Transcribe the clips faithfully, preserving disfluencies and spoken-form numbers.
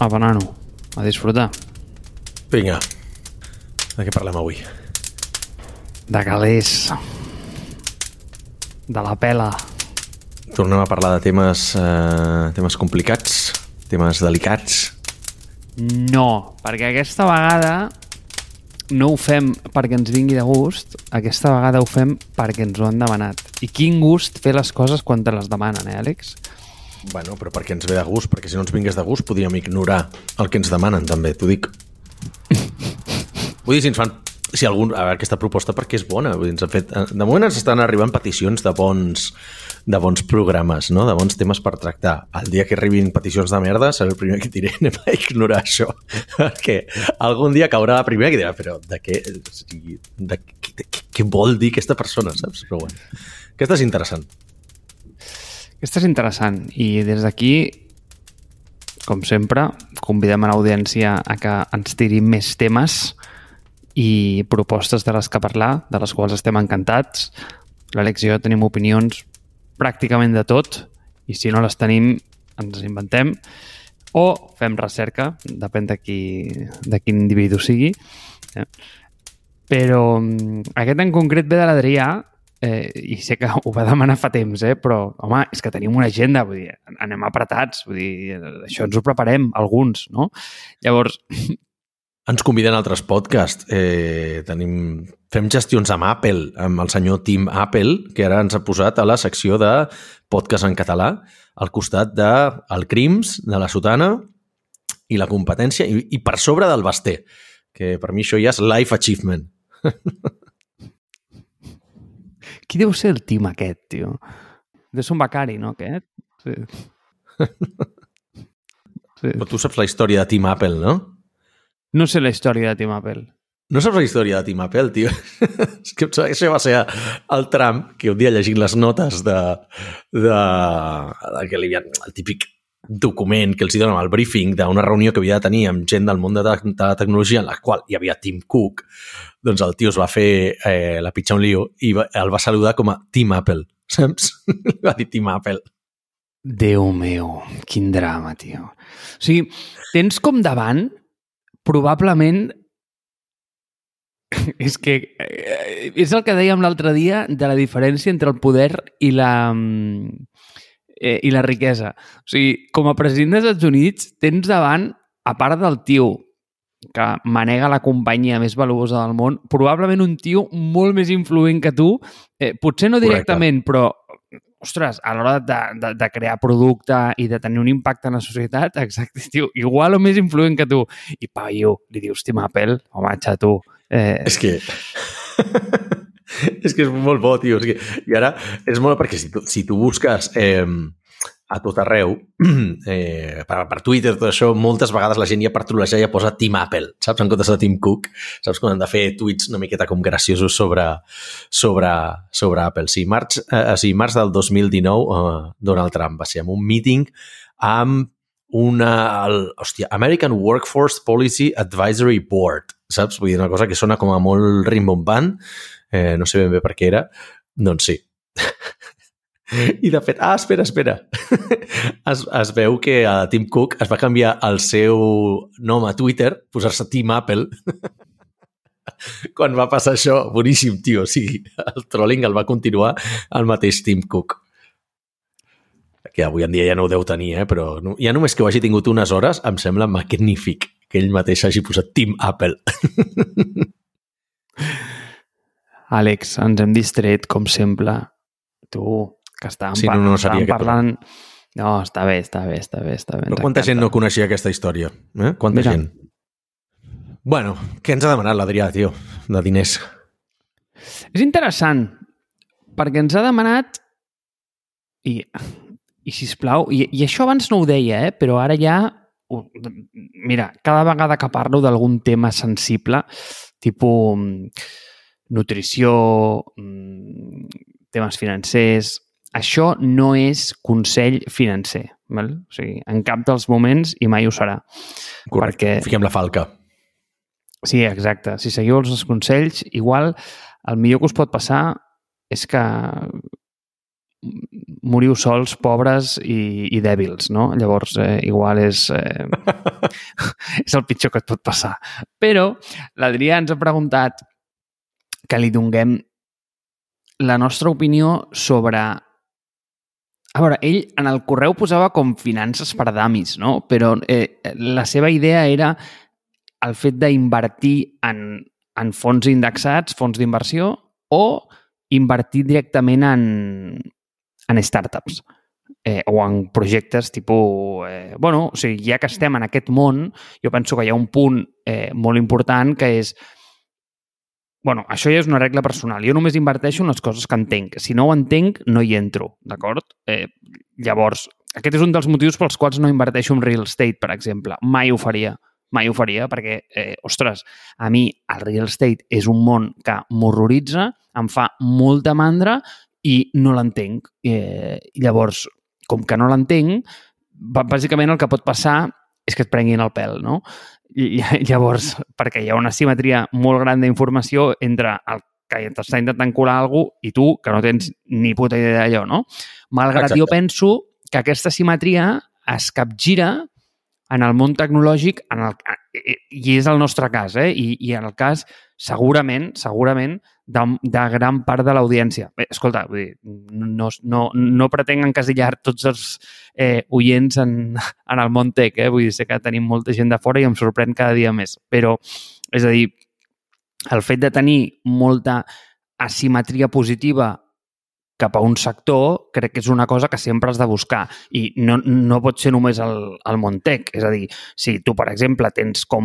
A banano, a disfrutar. Vinga, de què parlem avui? De calés. De la pela. Tornem a parlar de temes, eh, temes complicats, temes delicats. No, perquè aquesta vegada no ho fem perquè ens vingui de gust, aquesta vegada ho fem perquè ens ho han demanat. I quin gust fer les coses quan te les demanen, eh, Àlex? Bueno, però perquè ens ve de gust, perquè si no ens vingués de gust podríem ignorar el que ens demanen, també, t'ho dic. Vull dir, si ens fan... Si algun, a veure, aquesta proposta perquè és bona. Vull dir, ens han fet, de moment ens estan arribant peticions de bons, de bons programes, no? De bons temes per tractar. El dia que arribin peticions de merda serà el primer que diré, anem a ignorar això. Perquè algun dia caurà la primera que dirà, però de què, de, de, de, què vol dir aquesta persona, saps? Però bueno, aquesta és interessant. Aquesta és interessant i des d'aquí, com sempre, convidem a l'audiència a que ens tirin més temes i propostes de les que parlar, de les quals estem encantats. L'Àlex i jo tenim opinions pràcticament de tot i si no les tenim ens inventem o fem recerca, depèn de, qui, de quin individu sigui. Eh? Però aquest en concret ve de l'Adrià eh, i sé que ho va demanar fa temps, eh? Però home, és que tenim una agenda, vull dir, anem apretats, vull dir, això ens ho preparem alguns, no? Llavors... Ens conviden a altres podcasts. Eh, tenim, fem gestions amb Apple, amb el senyor Tim Apple, que ara ens ha posat a la secció de podcast en català, al costat de el Crims, de la Sotana i la competència, i, i per sobre del Basté, que per mi això ja és life achievement. Qui deu ser el Tim aquest, tio? Deu ser un becari, no, aquest? Sí. Sí. Però tu saps la història de Tim Apple, no? No sé la història de Tim Apple. No saps la història de Tim Apple, tio? És que això va ser el Trump, que un dia llegint les notes de, de, de que li havien, el típic document que els donen al briefing d'una reunió que havia de tenir amb gent del món de, de la tecnologia en la qual hi havia Tim Cook, doncs el tio es va fer eh, la pitxa un lío i va, el va saludar com a Tim Apple, saps? Va dir Tim Apple. Déu meu, quin drama, tio. O sigui, tens com davant probablement és que és el que dèiem l'altre dia de la diferència entre el poder i la eh, i la riquesa. O sigui, com a president dels Estats Units tens davant, a part del tio que manega la companyia més valuosa del món, probablement un tio molt més influent que tu, eh, potser no directament, correcte, però ostres, a l'hora de, de, de crear producte i de tenir un impacte en la societat, exacte, tio, igual o més influent que tu. I paio, li dius Tim Apple, home, xato. Eh... És que... és que és molt bo, tio. És que... I ara és molt perquè si tu, si tu busques eh, a tot arreu, eh, per, per Twitter, tot això, moltes vegades la gent ja per trolejar ja posa Tim Apple, saps? En comptes de Tim Cook. Saps quan han de fer tuits una miqueta com graciosos sobre, sobre, sobre Apple. Sí, març, eh, sí, març del dos mil dinou, eh, Donald Trump va ser en un meeting amb una... El, hòstia, American Workforce Policy Advisory Board, saps? Vull dir, una cosa que sona com a molt rimbombant, eh, no sé ben bé per què era, doncs sí. I de fet, ah, espera, espera. Es, es veu que a Tim Cook es va canviar el seu nom a Twitter, posar-se Tim Apple. Quan va passar això, boníssim, tio. O sigui, el trolling el va continuar el mateix Tim Cook. Que avui en dia ja no ho deu tenir, eh? Però no, ja només que ho hagi tingut unes hores em sembla magnífic que ell mateix hagi posat Tim Apple. Àlex, ens hem distret, com sempre. Tu... que estàvem, sí, no, no estàvem parlant... No, està bé, està bé, està bé. Està bé però quanta gent no coneixia aquesta història? Eh? Quanta Mira. gent? Bueno, què ens ha demanat l'Adrià, tio, de diners? És interessant, perquè ens ha demanat i, i sisplau, i, i això abans no ho deia, eh? Però ara ja... Mira, cada vegada que parlo d'algun tema sensible, tipus nutrició, temes financers... Això no és consell financer, val? O sigui, en cap dels moments i mai ho serà. Correcte, perquè... fiquem la falca. Sí, exacte. Si seguiu els consells, igual el millor que us pot passar és que moriu sols, pobres i, i dèbils, no? Llavors, eh, igual és, eh, és el pitjor que et pot passar. Però l'Adrià ens ha preguntat que li donem la nostra opinió sobre... A veure, ell en el correu posava com finances per damis, no? Però eh, la seva idea era el fet d'invertir en, en fons indexats, fons d'inversió, o invertir directament en, en startups eh, o en projectes tipus... Eh, bueno, o sigui, ja que estem en aquest món, jo penso que hi ha un punt eh, molt important que és... Bueno, això ja és una regla personal. Jo només inverteixo en les coses que entenc. Si no ho entenc, no hi entro, d'acord? Eh, llavors, aquest és un dels motius pels quals no inverteixo en real estate, per exemple. Mai ho faria. Mai ho faria perquè, eh, ostres, a mi el real estate és un món que m'horroritza, em fa molta mandra i no l'entenc. Eh, llavors, com que no l'entenc, bàsicament el que pot passar és que et prenguin el pèl, no? I, llavors, perquè hi ha una asimetria molt gran d'informació entre el que t'està intentant colar alguna cosa i tu, que no tens ni puta idea d'allò, no? Malgrat Exacte. Jo penso que aquesta asimetria es capgira en el món tecnològic, en el, i és el nostre cas, eh? I, i en el cas, segurament, segurament, de, de gran part de l'audiència. Bé, escolta, vull dir, no, no, no pretenc encasillar tots els eh, oients en, en el món tech, eh? Vull dir, sé que tenim molta gent de fora i em sorprèn cada dia més, però, és a dir, el fet de tenir molta asimetria positiva cap a un sector, crec que és una cosa que sempre has de buscar i no, no pot ser només el, el món tech. És a dir, si tu, per exemple, tens com,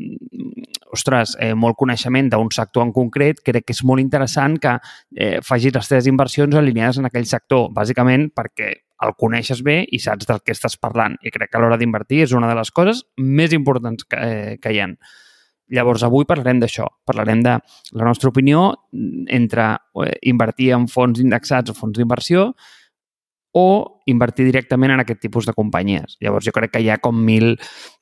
ostres, eh, molt coneixement d'un sector en concret, crec que és molt interessant que eh, facis les teves inversions alineades en aquell sector, bàsicament perquè el coneixes bé i saps del que estàs parlant. I crec que a l'hora d'invertir és una de les coses més importants que, eh, que hi ha. Llavors, avui parlarem d'això. Parlarem de la nostra opinió entre invertir en fons indexats o fons d'inversió o invertir directament en aquest tipus de companyies. Llavors, jo crec que hi ha com mil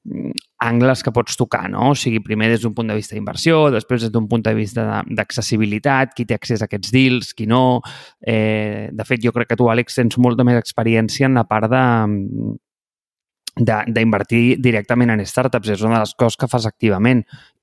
angles que pots tocar, no? O sigui, primer des d'un punt de vista d'inversió, després des d'un punt de vista d'accessibilitat, qui té accés a aquests deals, qui no. Eh, de fet, jo crec que tu, Àlex, tens molta més experiència en la part de... d'invertir directament en startups. És una de les coses que fas activament.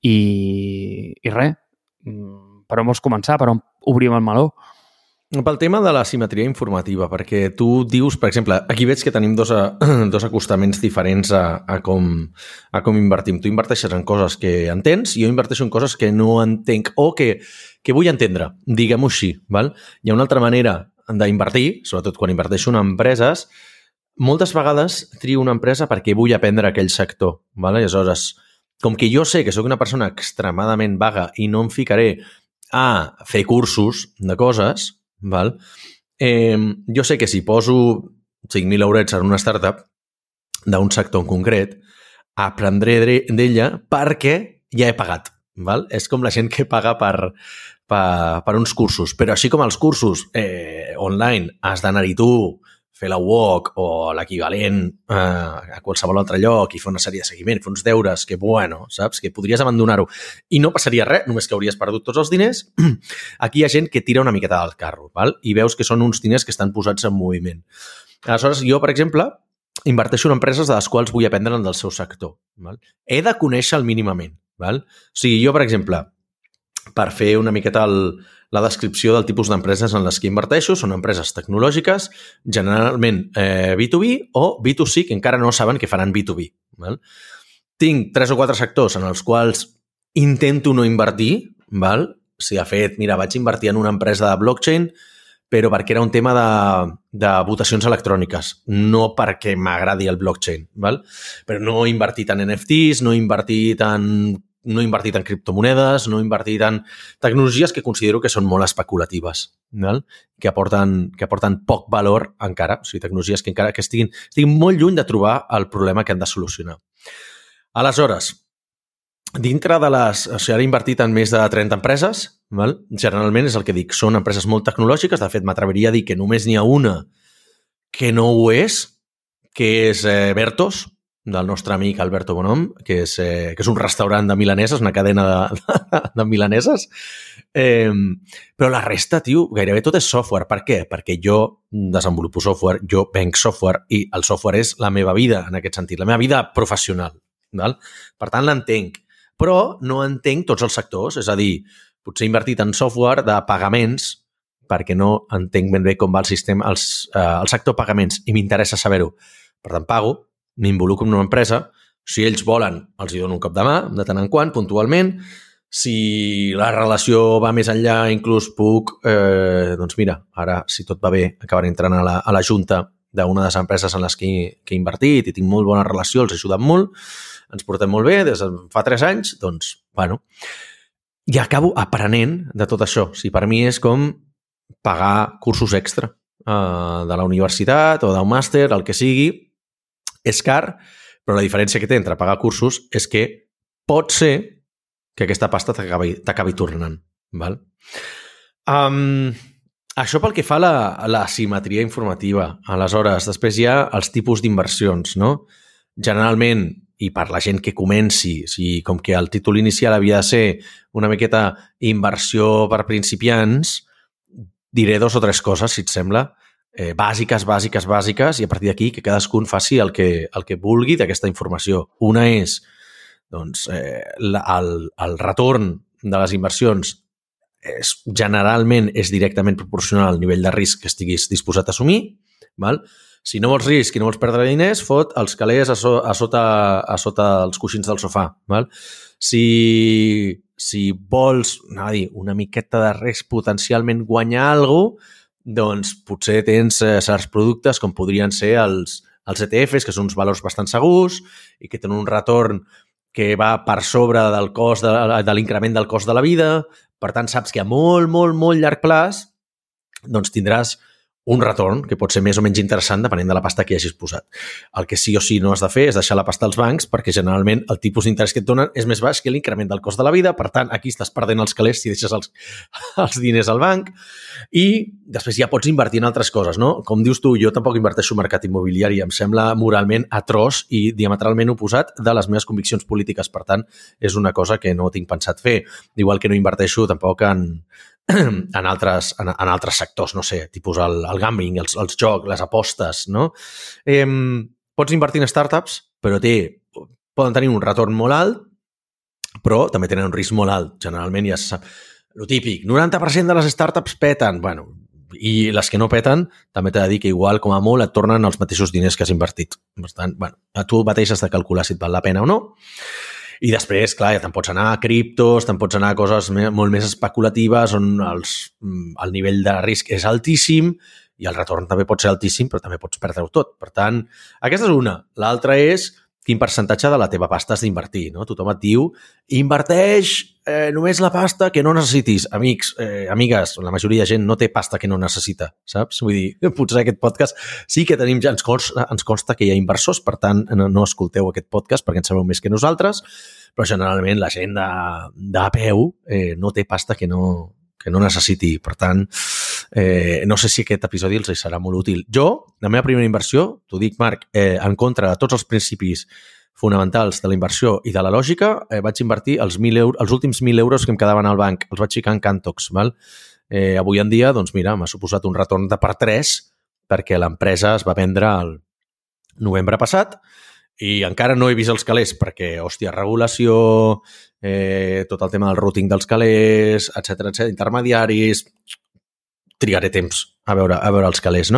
I, i res, per on vols començar? Per on obrim el meló? Pel tema de la simetria informativa, perquè tu dius, per exemple, aquí veig que tenim dos, a, dos acostaments diferents a, a, com, a com invertim. Tu inverteixes en coses que entens i jo inverteixo en coses que no entenc o que, que vull entendre, diguem-ho així. Val? Hi ha una altra manera d'invertir, sobretot quan inverteixo en empreses. Moltes vegades trio una empresa perquè vull aprendre aquell sector. Val? Aleshores, com que jo sé que sóc una persona extremadament vaga i no em ficaré a fer cursos de coses, val? Eh, jo sé que si poso cinc mil eurets en una startup d'un sector en concret, aprendré d'ella perquè ja he pagat. Val? És com la gent que paga per, per, per uns cursos. Però així com els cursos eh, online has d'anar-hi tu, fer la W O C o l'equivalent eh, a qualsevol altre lloc i fer una sèrie de seguiment, fer uns deures que, bueno, saps, que podries abandonar-ho i no passaria res, només que hauries perdut tots els diners. Aquí hi ha gent que tira una miqueta del carro, val? I veus que són uns diners que estan posats en moviment. Aleshores, jo, per exemple, inverteixo en empreses de les quals vull aprendre del seu sector. Val? He de conèixer-el mínimament. Val? O sigui, jo, per exemple, per fer una miqueta el, la descripció del tipus d'empreses en les que inverteixo, són empreses tecnològiques, generalment eh, B dos B o B dos C, que encara no saben que faran B dos B. Val? Tinc tres o quatre sectors en els quals intento no invertir. Val? Si de fet, mira, vaig invertir en una empresa de blockchain, però perquè era un tema de, de votacions electròniques, no perquè m'agradi el blockchain. Val? Però no he invertit en N F Ts, no he invertit en... no he invertit en criptomonedes, no he invertit en tecnologies que considero que són molt especulatives, val? Que, aporten, que aporten poc valor encara, o sigui, tecnologies que encara que estiguin, estiguin molt lluny de trobar el problema que han de solucionar. Aleshores, dintre de les... O sigui, ara he invertit en més de trenta empreses, val? Generalment és el que dic, són empreses molt tecnològiques, de fet m'atreviria a dir que només n'hi ha una que no ho és, que és eh, Vertos, del nostre amic Alberto Bonom, que és, eh, que és un restaurant de milaneses, una cadena de, de, de milaneses. Eh, però la resta, tio, gairebé tot és software. Per què? Perquè jo desenvolupo software, jo venc software i el software és la meva vida, en aquest sentit, la meva vida professional. Val? Per tant, l'entenc. Però no entenc tots els sectors. És a dir, potser he invertit en software de pagaments perquè no entenc ben bé com va el sistema, els, eh, el sector pagaments, i m'interessa saber-ho. Per tant, pago, m'involucro en una empresa, si ells volen, els hi dono un cop de mà, de tant en quant, puntualment. Si la relació va més enllà, inclús puc, eh, doncs mira, ara, si tot va bé, acabaré entrant a la, a la junta d'una de les empreses en les que, que he invertit i tinc molt bona relació, els he ajudat molt, ens portem molt bé, des de fa tres anys, doncs, bueno, i acabo aprenent de tot això. Si per mi és com pagar cursos extra uh, de la universitat o d'un màster, el que sigui, és car, però la diferència que té entre pagar cursos és que pot ser que aquesta pasta t'acabi tornant. Val? Um, això pel que fa a la, a la simetria informativa. Aleshores, després hi ha els tipus d'inversions, no? Generalment, i per la gent que comenci, si com que el títol inicial havia de ser una miqueta inversió per principiants, diré dos o tres coses, si et sembla, eh, bàsiques, bàsiques, bàsiques, i a partir d'aquí que cadascun faci el que, el que vulgui d'aquesta informació. Una és, doncs, eh, el, el retorn de les inversions és, generalment és directament proporcional al nivell de risc que estiguis disposat a assumir. Val? Si no vols risc i no vols perdre diners, fot els calés a, so, a, sota, a sota els coixins del sofà. Val? Si... si vols a dir, una miqueta de risc, potencialment guanyar alguna cosa, doncs potser tens eh, certs productes com podrien ser els, els E T Fs, que són uns valors bastant segurs i que tenen un retorn que va per sobre del cost de, de l'increment del cost de la vida. Per tant, saps que a molt, molt, molt llarg plaç doncs tindràs un retorn que pot ser més o menys interessant depenent de la pasta que hi hagis posat. El que sí o sí no has de fer és deixar la pasta als bancs perquè generalment el tipus d'interès que et donen és més baix que l'increment del cost de la vida. Per tant, aquí estàs perdent els calés si deixes els, els diners al banc. I després ja pots invertir en altres coses, no? Com dius tu, jo tampoc inverteixo en mercat immobiliari. Em sembla moralment atroç i diametralment oposat de les meves conviccions polítiques. Per tant, és una cosa que no tinc pensat fer. Igual que no inverteixo tampoc en... en altres, en, en altres sectors, no sé, tipus el, el gambling, els, els jocs, les apostes, no? Eh, pots invertir en startups, però té, poden tenir un retorn molt alt, però també tenen un risc molt alt. Generalment ja se sap. Lo típic, noranta per cent de les startups peten, bueno, i les que no peten també t'he de dir que igual, com a molt, et tornen els mateixos diners que has invertit. Per tant, bueno, tu mateix has de calcular si et val la pena o no. I després, clar, ja te'n pots anar a criptos, te'n pots anar a coses molt més especulatives on els, el nivell de risc és altíssim i el retorn també pot ser altíssim, però també pots perdre-ho tot. Per tant, aquesta és una. L'altra és quin percentatge de la teva pasta has d'invertir, no? Tothom et diu, inverteix eh, només la pasta que no necessitis. Amics, eh, amigues, la majoria de gent no té pasta que no necessita, saps? Vull dir, potser aquest podcast sí que tenim ja, ens consta, ens consta que hi ha inversors, per tant, no, no escolteu aquest podcast perquè en sabeu més que nosaltres, però generalment la gent de, de peu eh, no té pasta que no, que no necessiti. Per tant, eh, no sé si aquest episodi els serà molt útil. Jo, la meva primera inversió, t'ho dic, Marc, eh, en contra de tots els principis fonamentals de la inversió i de la lògica, eh, vaig invertir els, mil euros, els últims mil euros que em quedaven al banc. Els vaig ficar en Cantox. Val? Eh, avui en dia, doncs mira, m'ha suposat un retorn de per tres perquè l'empresa es va vendre el novembre passat i encara no he vist els calés perquè, hòstia, regulació, eh, tot el tema del routing dels calés, etcètera, etcètera, intermediaris, trigaré temps a veure, a veure els calés, no?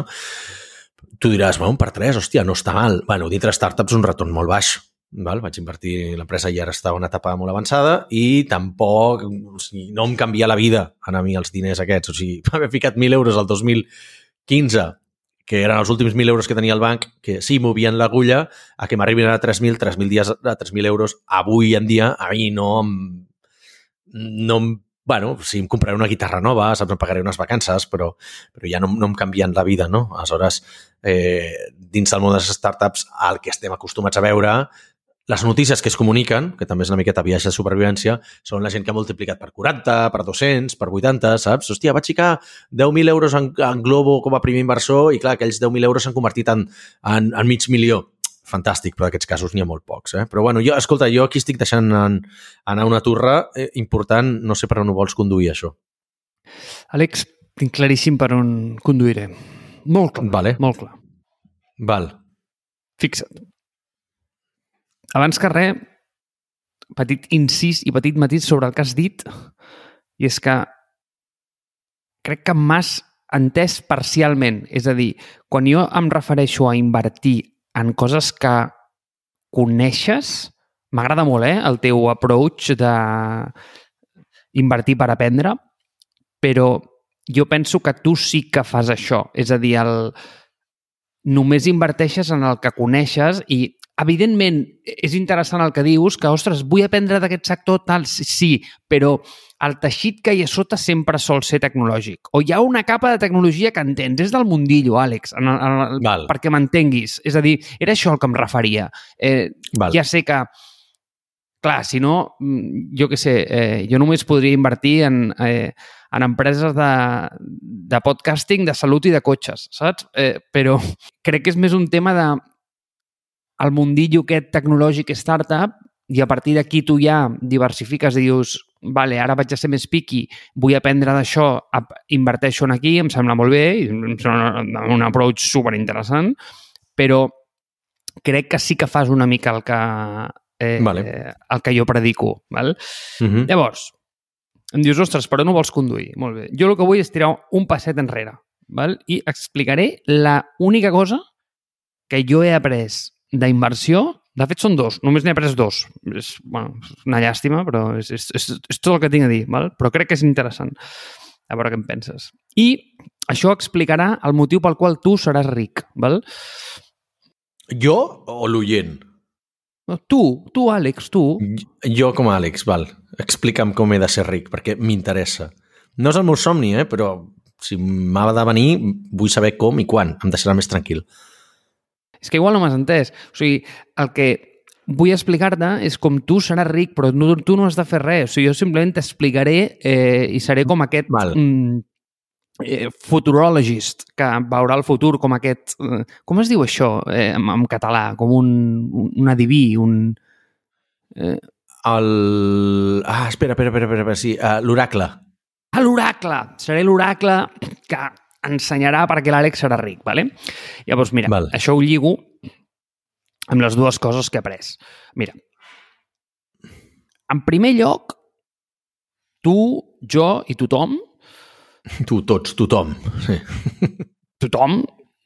Tu diràs, bueno, per tres, hòstia, no està mal. Bueno, dintre startups un retorn molt baix. Val? Vaig invertir, l'empresa ja estava en una etapa molt avançada i tampoc, o sigui, no em canvia la vida a mi els diners aquests. O sigui, m'havia ficat mil euros al dos mil quinze, que eren els últims mil euros que tenia el banc, que sí, movien l'agulla, a que m'arribin a tres mil, tres mil dies a tres mil euros. Avui en dia, a mi no em... No em bueno, si em compraré una guitarra nova, saps, em pagaré unes vacances, però, però ja no, no em canvien la vida, no? Aleshores, eh, dins del món de les startups, el que estem acostumats a veure, les notícies que es comuniquen, que també és una miqueta viatge de supervivència, són la gent que ha multiplicat per quaranta, per dos-cents, per vuitanta, saps? Hòstia, vaig ficar deu mil euros en, en Globo com a primer inversor i, clar, aquells deu mil euros s'han convertit en, en, en mig milió. fantàstic, però d'aquests casos n'hi ha molt pocs. Eh? Però bueno, jo, escolta, jo aquí estic deixant en, anar una turra eh, important, no sé per on ho vols conduir, això. Àlex, tinc claríssim per on conduiré. Molt clar, vale. molt clar. Val. Fixa't. Abans que res, petit incís i petit matís sobre el que has dit, i és que crec que m'has entès parcialment. És a dir, quan jo em refereixo a invertir en coses que coneixes, m'agrada molt, eh, el teu approach de invertir per aprendre, però jo penso que tu sí que fas això. És a dir, el... només inverteixes en el que coneixes i, evidentment, és interessant el que dius, que, ostres, vull aprendre d'aquest sector, tal, sí, però el teixit que hi ha sota sempre sol ser tecnològic. O hi ha una capa de tecnologia que entens. És del mundillo, Àlex, en el, en el, perquè m'entenguis. És a dir, era això al que em referia. Eh, ja sé que, clar, si no, jo què sé, eh, jo només podria invertir en, eh, en empreses de, de podcasting, de salut i de cotxes, saps? Eh, però crec que és més un tema de el mundillo aquest tecnològic startup, i a partir d'aquí tu ja diversifiques i dius, vale, ara vaig a ser més piqui, vull aprendre d'això, inverteixo en aquí, em sembla molt bé, em sembla un approach superinteressant, però crec que sí que fas una mica el que, eh, vale. el que jo predico. Val? Uh-huh. Llavors, em dius, ostres, per on ho vols conduir? Molt bé. Jo el que vull és tirar un passet enrere, val? I explicaré la única cosa que jo he après d'inversió. De fet, són dos. Només n'he après dos. És, bueno, una llàstima, però és, és, és, és tot el que tinc a dir. Val? Però crec que és interessant. A veure què en penses. I això explicarà el motiu pel qual tu seràs ric. Val? Jo o l'oient? No, tu, tu, Àlex, tu. Jo com a Àlex, val. Explica'm com he de ser ric, perquè m'interessa. No és el meu somni, eh? Però si m'ha de venir, vull saber com i quan. Em deixarà més tranquil. És que igual no m'has entès. O sigui, el que vull explicar-te és com tu seràs ric, però no, tu no has de fer res. O sigui, jo simplement t'explicaré eh, i seré com aquest mm, eh, futurologist que veurà el futur, com aquest... Eh, com es diu això eh, en, en català? Com un, un adiví, un... Eh... El... Ah, espera, espera, espera, espera sí, uh, l'oracle. Ah, l'oracle! Seré l'oracle que ensenyarà perquè l'Àlex serà ric, vale? Llavors, mira, val. Això ho lligo amb les dues coses que he après. Mira, en primer lloc, tu, jo i tothom... Tu, tots, tothom. Sí. Tothom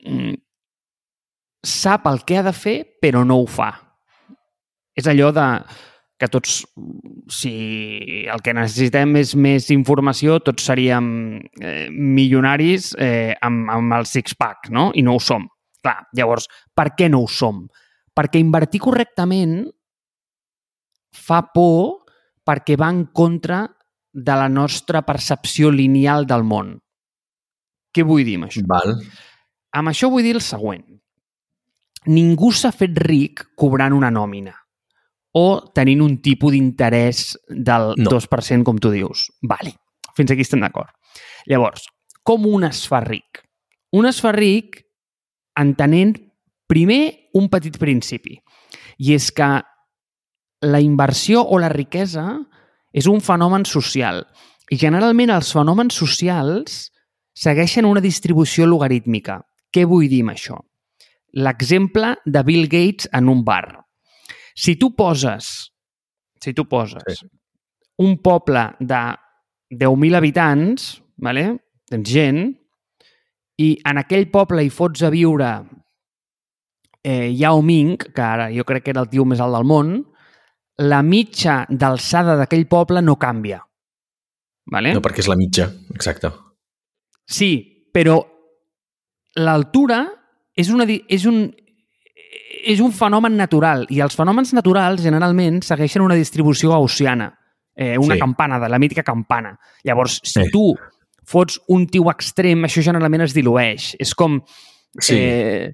sap el que ha de fer, però no ho fa. És allò de... que tots, si el que necessitem és més informació, tots seríem eh, milionaris eh, amb, amb el six-pack, no? I no ho som. Clar, llavors, per què no ho som? Perquè invertir correctament fa por perquè va en contra de la nostra percepció lineal del món. Què vull dir amb això? Val. Amb això vull dir el següent. Ningú s'ha fet ric cobrant una nòmina o tenint un tipus d'interès del no. dos per cent, com tu dius. Vale, fins aquí estem d'acord. Llavors, com un es fa ric? Un es fa ric entenent primer un petit principi, i és que la inversió o la riquesa és un fenomen social, i generalment els fenòmens socials segueixen una distribució logarítmica. Què vull dir amb això? L'exemple de Bill Gates en un bar. Si tu poses, si tu poses sí. un poble de deu mil habitants, vale? Tens gent, i en aquell poble hi fots a viure eh, Yao Ming, que ara jo crec que era el tio més alt del món, la mitja d'alçada d'aquell poble no canvia. Vale? No, perquè és la mitja, exacte. Sí, però l'altura és, una, és un... és un fenomen natural, i els fenòmens naturals generalment segueixen una distribució gaussiana, eh, una sí. campana, de la mítica campana. Llavors, si sí. tu fots un tio extrem, això generalment es dilueix. És com... Sí. Eh,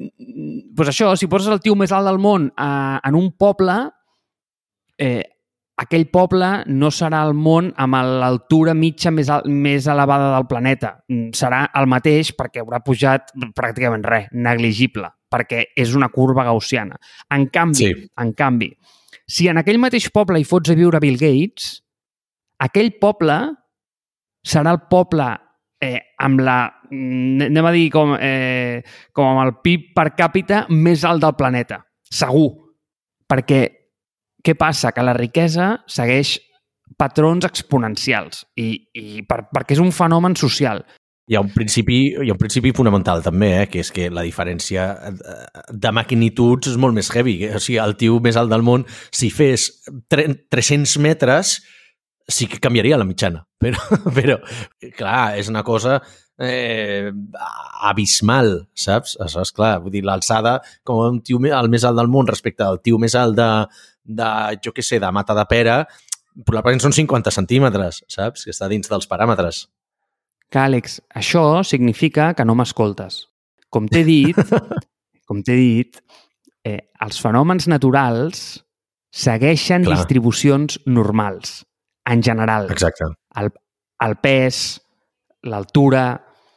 doncs això, si poses el tio més alt del món eh, en un poble, eh, aquell poble no serà el món amb l'altura mitja més, més elevada del planeta. Serà el mateix perquè haurà pujat pràcticament res, negligible, perquè és una curva gaussiana. En canvi, sí. en canvi, si en aquell mateix poble hi fots a viure Bill Gates, aquell poble serà el poble eh, amb la, anem a dir, com, eh, com amb el P I B per càpita més alt del planeta. Segur. Perquè què passa? Que la riquesa segueix patrons exponencials i, i per, perquè és un fenomen social. Hi ha un principi, hi ha un principi fonamental també, eh? Que és que la diferència de magnituds és molt més heavy. O sigui, el tio més alt del món, si fes tres-cents metres, sí que canviaria la mitjana. Però, però clar, és una cosa eh, abismal, saps? Això és clar, vull dir, l'alçada com un tio el més alt del món respecte al tio més alt de, de jo què sé, de Mata de Pera, probablement són cinquanta centímetres, saps? Que està dins dels paràmetres. Que, Àlex, això significa que no m'escoltes. Com t'he dit, com t'he dit, eh, els fenòmens naturals segueixen Clar. distribucions normals, en general. Exacte. El, el pes, l'altura,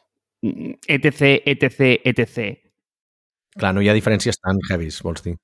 etc, etc, etc. Clar, no hi ha diferències tan heavies, vols dir?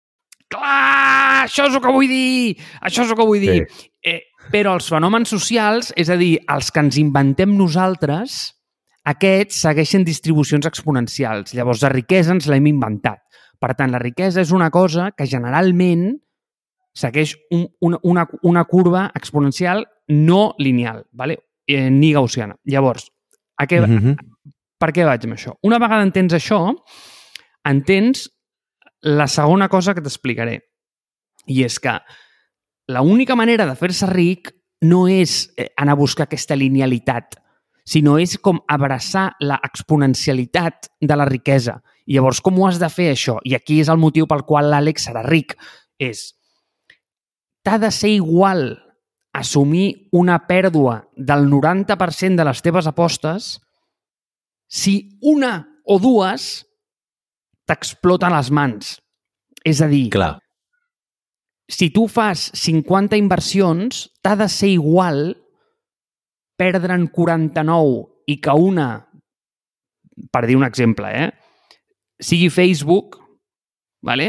Clar, això és el que vull dir! Això és el que vull dir! Sí. Eh, però els fenòmens socials, és a dir, els que ens inventem nosaltres, aquests segueixen distribucions exponencials. Llavors, la riquesa ens l'hem inventat. Per tant, la riquesa és una cosa que generalment segueix un, una, una, una curva exponencial no lineal, ¿vale? eh, ni gaussiana. Llavors, a què, mm-hmm. per què vaig amb això? Una vegada entens això, entens la segona cosa que t'explicaré. I és que l'única manera de fer-se ric no és anar a buscar aquesta linealitat, sinó és com abraçar l'exponencialitat de la riquesa. I llavors, com ho has de fer, això? I aquí és el motiu pel qual l'Àlex serà ric. És, t'ha de ser igual assumir una pèrdua del noranta per cent de les teves apostes si una o dues t'exploten les mans. És a dir, Clar. si tu fas cinquanta inversions, t'ha de ser igual perdre'n quaranta-nou i que una, per dir un exemple, eh, sigui Facebook, ¿vale?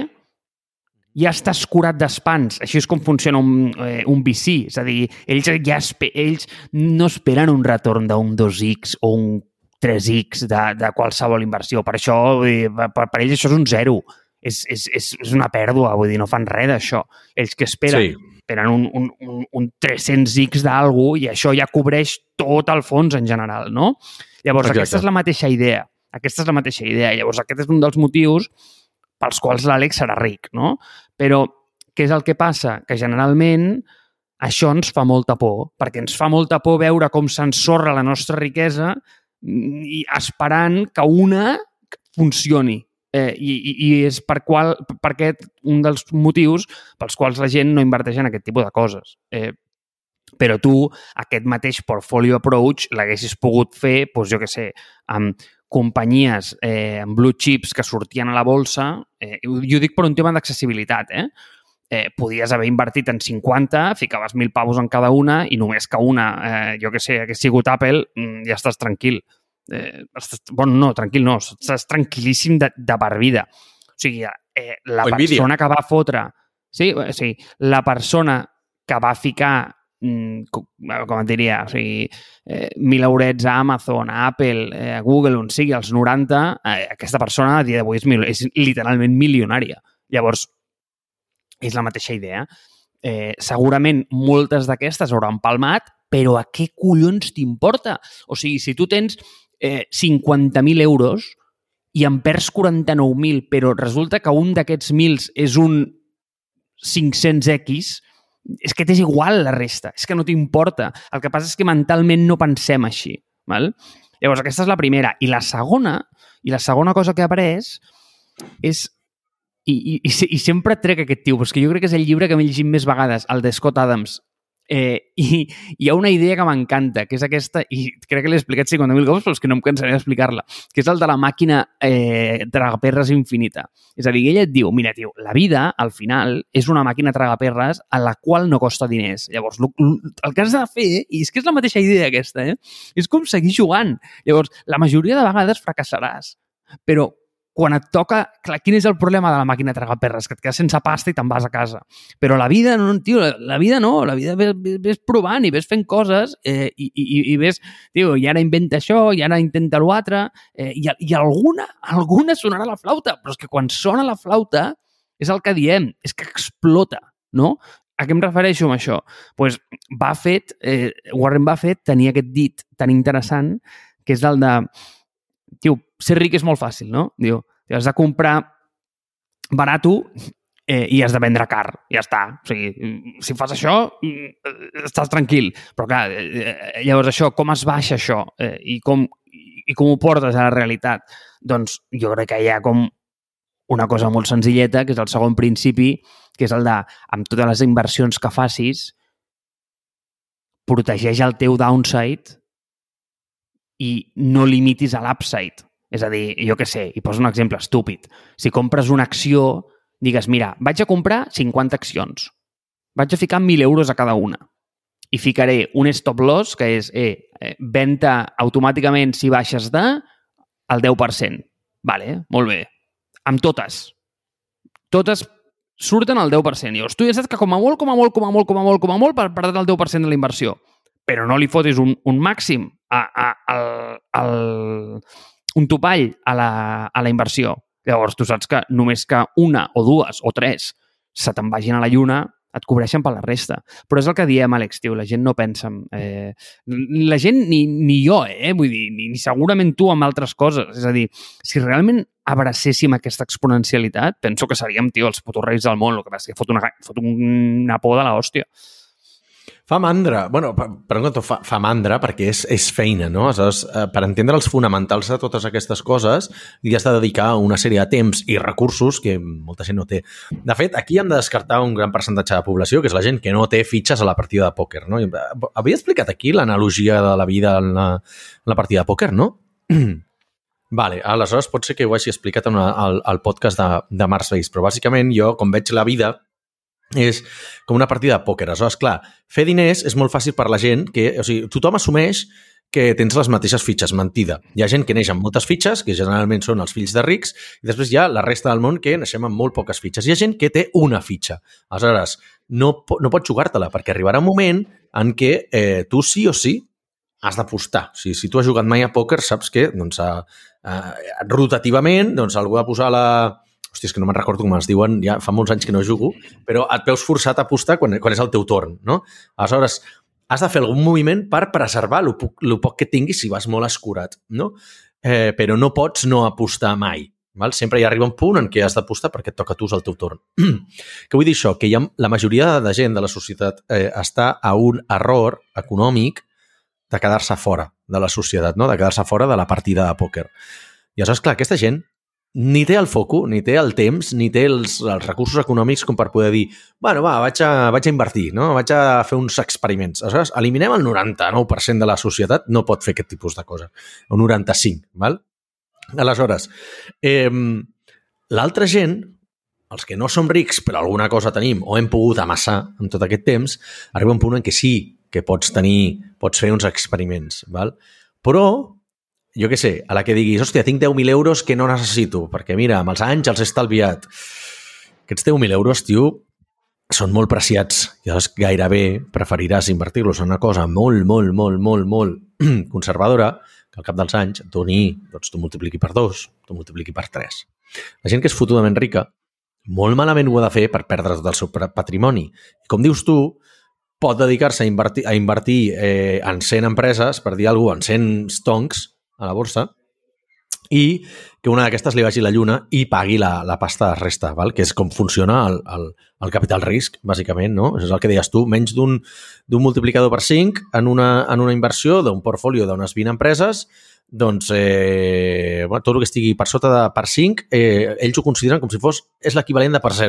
ja estàs curat d'espans. Així és com funciona un, eh, un V C. És a dir, ells, ja espe ells no esperen un retorn d'un dos ics o un tres ics de, de qualsevol inversió. Per això, per, per ells això és un zero. És, és, és, és una pèrdua, vull dir, no fan res d'això. Ells que esperen? Sí. Esperen un, un, un, un tres-cents ics d'algú i això ja cobreix tot el fons en general, no? Llavors, Exacte. aquesta és la mateixa idea. Aquesta és la mateixa idea. Llavors, aquest és un dels motius pels quals l'Àlex serà ric, no? Però què és el que passa? Que generalment això ens fa molta por, perquè ens fa molta por veure com s'ensorra la nostra riquesa i esperant que una funcioni. Eh, i, i és per, qual, per aquest un dels motius pels quals la gent no inverteix en aquest tipus de coses. Eh, però tu, aquest mateix portfolio approach l'haguessis pogut fer, doncs jo què sé, amb companyies eh, amb blue chips que sortien a la bolsa, eh, jo ho dic per un tema d'accessibilitat, eh? Eh, podies haver invertit en cinquanta, ficaves mil pavos en cada una i només que una, eh, jo què sé, hagués sigut Apple, ja estàs tranquil. Eh, estàs, bueno, no, tranquil no, estàs tranquil·líssim de, de per vida. O sigui, eh, la o persona Nvidia. que va fotre... Sí, o sigui, la persona que va ficar com et diria, o sigui, eh, mil eurets a Amazon, a Apple, eh, a Google, on sigui, als noranta, eh, aquesta persona a dia d'avui és, és literalment milionària. Llavors, és la mateixa idea. Eh, segurament moltes d'aquestes hauran palmat, però a què collons t'importa? O sigui, si tu tens eh, cinquanta mil euros i en perds quaranta-nou mil, però resulta que un d'aquests mils és un cinc-cents equis, és que t'és igual la resta, és que no t'importa. El que passa és que mentalment no pensem així. Val? Llavors, aquesta és la primera. I la segona, i la segona cosa que he après és, i, i, i sempre trec aquest tio, perquè jo crec que és el llibre que m'he llegit més vegades, el de Scott Adams, Eh, i hi ha una idea que m'encanta, que és aquesta, i crec que l'he explicat cinquanta mil cops, però és que no em cansaré d'explicar-la, que és el de la màquina eh, tragaperres infinita. És a dir, ella et diu, mira, tio, la vida, al final, és una màquina tragaperres a la qual no costa diners. Llavors, el que has de fer, i és que és la mateixa idea aquesta, eh? És com seguir jugant. Llavors, la majoria de vegades fracassaràs, però quan et toca... Clar, quin és el problema de la màquina tragaperres? Que et quedes sense pasta i te'n vas a casa. Però la vida, no, tio, la vida no. La vida ves, ves provant i ves fent coses eh, i, i, i ves, tio, i ara inventa això, i ara intenta l'altre, eh, i, i alguna, alguna sonarà la flauta. Però és que quan sona la flauta és el que diem, és que explota, no? A què em refereixo amb això? Pues Buffett, eh, Warren Buffett tenia aquest dit tan interessant que és el de... Tio, ser ric és molt fàcil, no? Diu, has de comprar barato eh, i has de vendre car. Ja està. O sigui, si fas això, estàs tranquil. Però clar, eh, llavors això, com es baixa això? Eh, i, com, I com ho portes a la realitat? Doncs jo crec que hi ha com una cosa molt senzilleta, que és el segon principi, que és el de, amb totes les inversions que facis, protegeix el teu downside i no limitis a l'upside. És a dir, jo què sé, i poso un exemple estúpid. Si compres una acció, digues, mira, vaig a comprar cinquanta accions. Vaig a ficar mil euros a cada una. I ficaré un stop loss, que és eh, eh, venda automàticament si baixes de el deu per cent. Vale, molt bé. Amb totes. Totes surten al deu per cent. Llavors, tu ja saps que com a molt, com a molt, com a molt, com a molt, com a molt, per perdre el deu per cent de la inversió. Però no li fotis un, un màxim a, a, a, a, un topall a la, a la inversió. Llavors, tu saps que només que una o dues o tres se te'n vagin a la lluna, et cobreixen per la resta. Però és el que diem, Àlex, tio, la gent no pensa... Eh, la gent, ni, ni jo, eh? Vull dir, ni, ni segurament tu amb altres coses. És a dir, si realment abracéssim aquesta exponencialitat, penso que seríem, tio, els putos reis del món. El que passa és que fot una, fot una por de l'hòstia. Fa mandra, bueno, per, per un cantó fa, fa mandra perquè és, és feina, no? Aleshores, eh, per entendre els fonamentals de totes aquestes coses, li has de dedicar una sèrie de temps i recursos que molta gent no té. De fet, aquí hem de descartar un gran percentatge de població, que és la gent que no té fitxes a la partida de pòquer, no? Havia explicat aquí l'analogia de la vida en la, en la partida de pòquer, no? Vale, aleshores pot ser que ho hagi explicat en una, al, al podcast de, de Mars Base, però bàsicament jo, com veig la vida, és com una partida de pòquer. Aleshores, clar, fer diners és molt fàcil per la gent que, o sigui, tothom assumeix que tens les mateixes fitxes. Mentida. Hi ha gent que neix amb moltes fitxes, que generalment són els fills de rics, i després hi ha la resta del món que naixem amb molt poques fitxes. Hi ha gent que té una fitxa. Aleshores, no, no pots jugar-te-la, perquè arribarà un moment en què eh, tu sí o sí has d'apostar. O sigui, si tu has jugat mai a pòquer, saps que doncs, a, a, rotativament doncs, algú ha de posar la... Hòstia, és que no me'n recordo com es diuen, ja fa molts anys que no jugo, però et veus forçat a apostar quan, quan és el teu torn, no? Aleshores, has de fer algun moviment per preservar el poc, el poc que tinguis si vas molt escurat, no? Eh, però no pots no apostar mai, val? Sempre hi arriba un punt en què has d'apostar perquè et toca a tu el teu torn. Què vull dir això? Que hi ha, la majoria de gent de la societat eh, està a un error econòmic de quedar-se fora de la societat, no? De quedar-se fora de la partida de pòquer. I aleshores, clar, aquesta gent ni té el foco, ni té el temps, ni té els, els recursos econòmics com per poder dir, bueno, va, vaig a, vaig a invertir, no? Vaig a fer uns experiments. Aleshores, eliminem el noranta-nou per cent de la societat, no pot fer aquest tipus de cosa. Un noranta-cinc, val? Aleshores, eh, l'altra gent, els que no som rics, però alguna cosa tenim, o hem pogut amassar en tot aquest temps, arriba un punt en què sí que pots tenir, pots fer uns experiments, val? Però jo què sé, a la que diguis, hòstia, tinc deu mil euros que no necessito, perquè mira, amb els anys els he estalviat. Aquests deu mil euros, tio, són molt preciats. I llavors gairebé preferiràs invertir-los en una cosa molt, molt, molt, molt, molt conservadora, que al cap dels anys doni, doncs t'ho multipliqui per dos, t'ho multipliqui per tres. La gent que és fotudament rica, molt malament ho ha de fer per perdre tot el seu patrimoni. I com dius tu, pot dedicar-se a invertir, a invertir eh, en cent empreses, per dir alguna cosa, en cent stonks, a la borsa, i que una d'aquestes li vagi la lluna i pagui la, la pasta de resta, val? Que és com funciona el, el, el capital risc, bàsicament, no? És el que deies tu, menys d'un multiplicador per cinc en una, en una inversió d'un portfolio d'unes vint empreses, doncs eh, bueno, tot el que estigui per sota de per cinc, eh, ells ho consideren com si fos, és l'equivalent de per zero.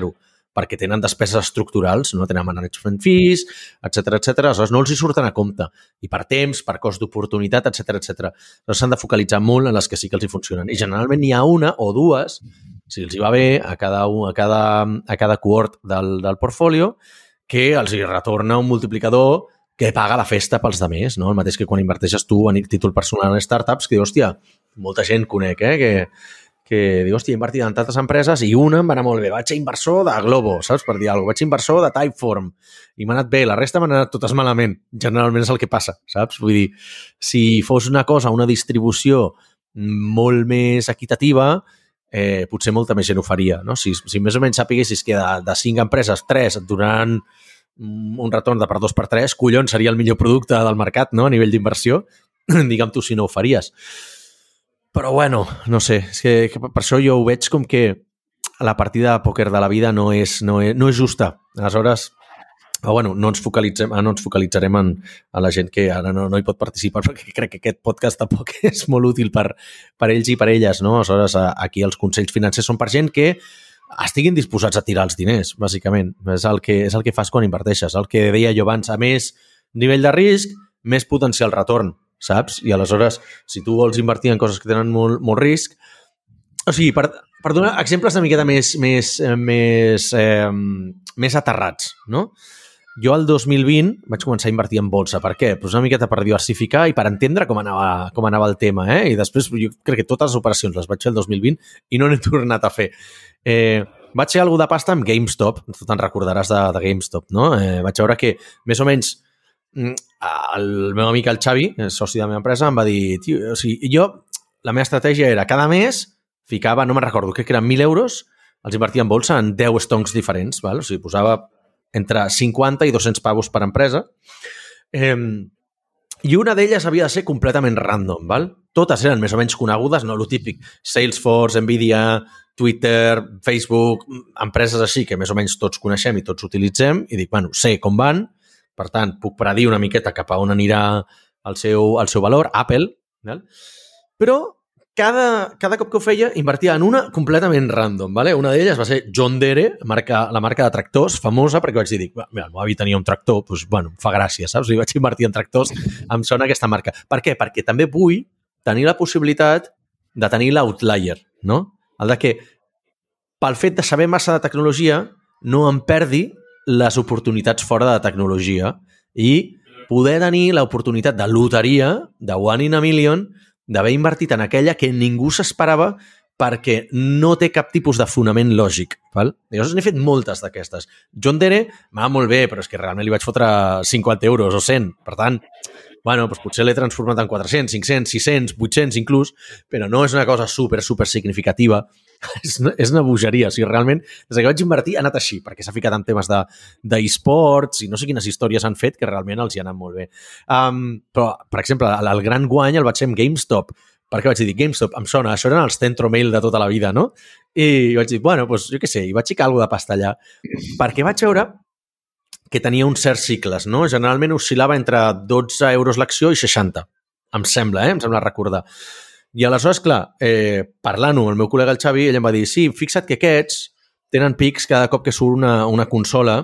perquè tenen despeses estructurals, no tenen management fees, etcètera, etcètera. Aleshores, no els hi surten a compte. I per temps, per cost d'oportunitat, etcètera, etcètera. Aleshores, s'han de focalitzar molt en les que sí que els hi funcionen. I generalment n'hi ha una o dues, si els hi va bé a cada, a cada, a cada cohort del, del portfolio, que els hi retorna un multiplicador que paga la festa pels demés, no? El mateix que quan inverteixes tu en títol personal en startups, que diu, hòstia, molta gent conec, eh? Que, que diu, hòstia, he invertit en tantes empreses i una em va anar molt bé. Vaig ser inversor de Globo, saps? Per dir alguna cosa. Vaig ser inversor de Typeform i m'ha anat bé. La resta m'han anat totes malament. Generalment és el que passa, saps? Vull dir, si fos una cosa, una distribució molt més equitativa, eh, potser molta més gent ho faria, no? Si, si més o menys sapiguessis que de, de cinc empreses, tres et donaran un retorn de per dos per tres, collons, seria el millor producte del mercat, no?, a nivell d'inversió. Digue'm tu si no ho faries. Però, bueno, no sé, és que, que per això jo ho veig com que la partida de pòquer de la vida no és, no és, no és justa. Aleshores, però, bueno, no ens focalitzem, no ens focalitzarem en, en la gent que ara no, no hi pot participar, perquè crec que aquest podcast tampoc és molt útil per, per ells i per elles, no? Aleshores, aquí els consells financers són per gent que estiguin disposats a tirar els diners, bàsicament. És el que, és el que fas quan inverteixes. El que deia jo abans, a més nivell de risc, més potencial retorn, saps? I aleshores, si tu vols invertir en coses que tenen molt, molt risc... O sigui, per, per donar exemples una miqueta més, més, més, eh, més aterrats, no? Jo el dos mil vint vaig començar a invertir en bolsa. Per què? Pues una miqueta per diversificar i per entendre com anava, com anava el tema, eh? I després jo crec que totes les operacions les vaig fer el dos mil vint i no n'he tornat a fer. Eh, vaig fer alguna de pasta amb GameStop, tu te'n recordaràs de, de GameStop, no? Eh, vaig veure que, més o menys, el meu amic, el Xavi, el soci de la meva empresa, em va dir, tio, o sigui, jo, la meva estratègia era, cada mes ficava, no me'n recordo, crec que eren mil euros, els invertia en bolsa en deu stonks diferents, val? O sigui, posava entre cinquanta i dos-cents pavos per empresa, eh, i una d'elles havia de ser completament random, val? Totes eren més o menys conegudes, no? Lo típic, Salesforce, Nvidia, Twitter, Facebook, empreses així que més o menys tots coneixem i tots utilitzem, i dic, bueno, sé com van, per tant, puc predir una miqueta cap a on anirà el seu, el seu valor, Apple, val? Però cada, cada cop que ho feia invertia en una completament random, vale? Una d'elles va ser John Deere, marca, la marca de tractors, famosa, perquè vaig dir, dic, mira, el meu avi tenia un tractor, doncs, bueno, fa gràcia, saps? I vaig invertir en tractors, em sona aquesta marca. Per què? Perquè també vull tenir la possibilitat de tenir l'outlier, no? El de que, pel fet de saber massa de tecnologia, no em perdi les oportunitats fora de tecnologia i poder tenir l'oportunitat de loteria, de one in a million, d'haver invertit en aquella que ningú s'esperava perquè no té cap tipus de fonament lògic. Val? Llavors n'he fet moltes d'aquestes. John Deere m'ha molt bé, però és que realment li vaig fotre cinquanta euros o cent. Per tant, bueno, doncs potser l'he transformat en quatre-cents, cinc-cents, sis-cents, vuit-cents inclús, però no és una cosa super, super significativa. És una, és una bogeria. O sigui, realment, des que vaig invertir ha anat així, perquè s'ha ficat en temes d'e-sports i no sé quines històries han fet que realment els hi ha anat molt bé. Um, però, per exemple, el, el gran guany el vaig fer amb GameStop. Per què vaig dir? GameStop, em sona, això eren els Centromail de tota la vida, no? I vaig dir, bueno, doncs jo què sé, i vaig ficar alguna de pasta allà. Perquè vaig veure que tenia uns certs cicles, no? Generalment oscil·lava entre dotze euros l'acció i seixanta. Em sembla, eh? Em sembla recordar. I aleshores, clar, eh, parlant-ho amb el meu col·lega el Xavi, ell em va dir, sí, fixa't que aquests tenen pics cada cop que surt una, una consola,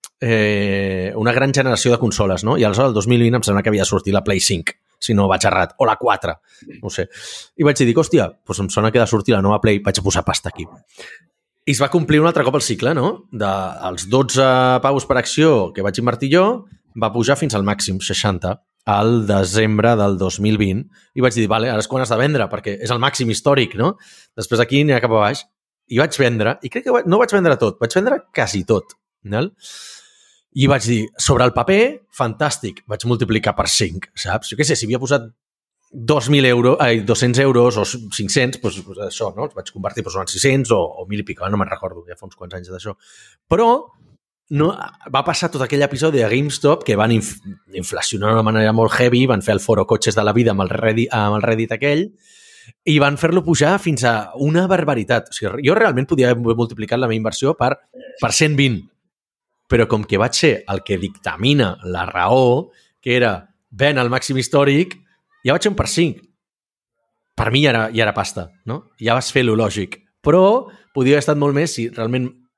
eh, una gran generació de consoles, no? I aleshores el dos mil vint em sembla que havia sortit la Play cinc, si no vaig errat, o la quatre, no sé. I vaig dir, hòstia, doncs em sona que ha de sortir la nova Play, vaig a posar pasta aquí. I es va complir un altre cop el cicle, no? Dels dotze pavos per acció que vaig invertir jo, va pujar fins al màxim, seixanta, al desembre del dos mil vint, i vaig dir, vale, ara és quan has de vendre, perquè és el màxim històric, no? Després aquí anirà cap a baix. I vaig vendre, i crec que no vaig vendre tot, vaig vendre quasi tot, no? I vaig dir, sobre el paper, fantàstic, vaig multiplicar per cinc, saps? Jo què sé, si havia posat dos mil euros, ai, dos-cents euros o cinc-cents, doncs, doncs això, no? Els vaig convertir doncs, en sis-cents o, o mil i pico, no me'n recordo, ja fa uns quants anys d'això. Però no, va passar tot aquell episodi de GameStop que van inf inflacionar d'una manera molt heavy, van fer el foro cotxes de la vida amb el Reddit, amb el Reddit aquell, i van fer-lo pujar fins a una barbaritat. O sigui, jo realment podia haver multiplicat la meva inversió per, per cent vint, però com que vaig ser el que dictamina la raó, que era ven al màxim històric, ja vaig ser un per cinc. Per mi ja era, ja era pasta, no? Ja vas fer lo lògic. Però podia haver estat molt més si realment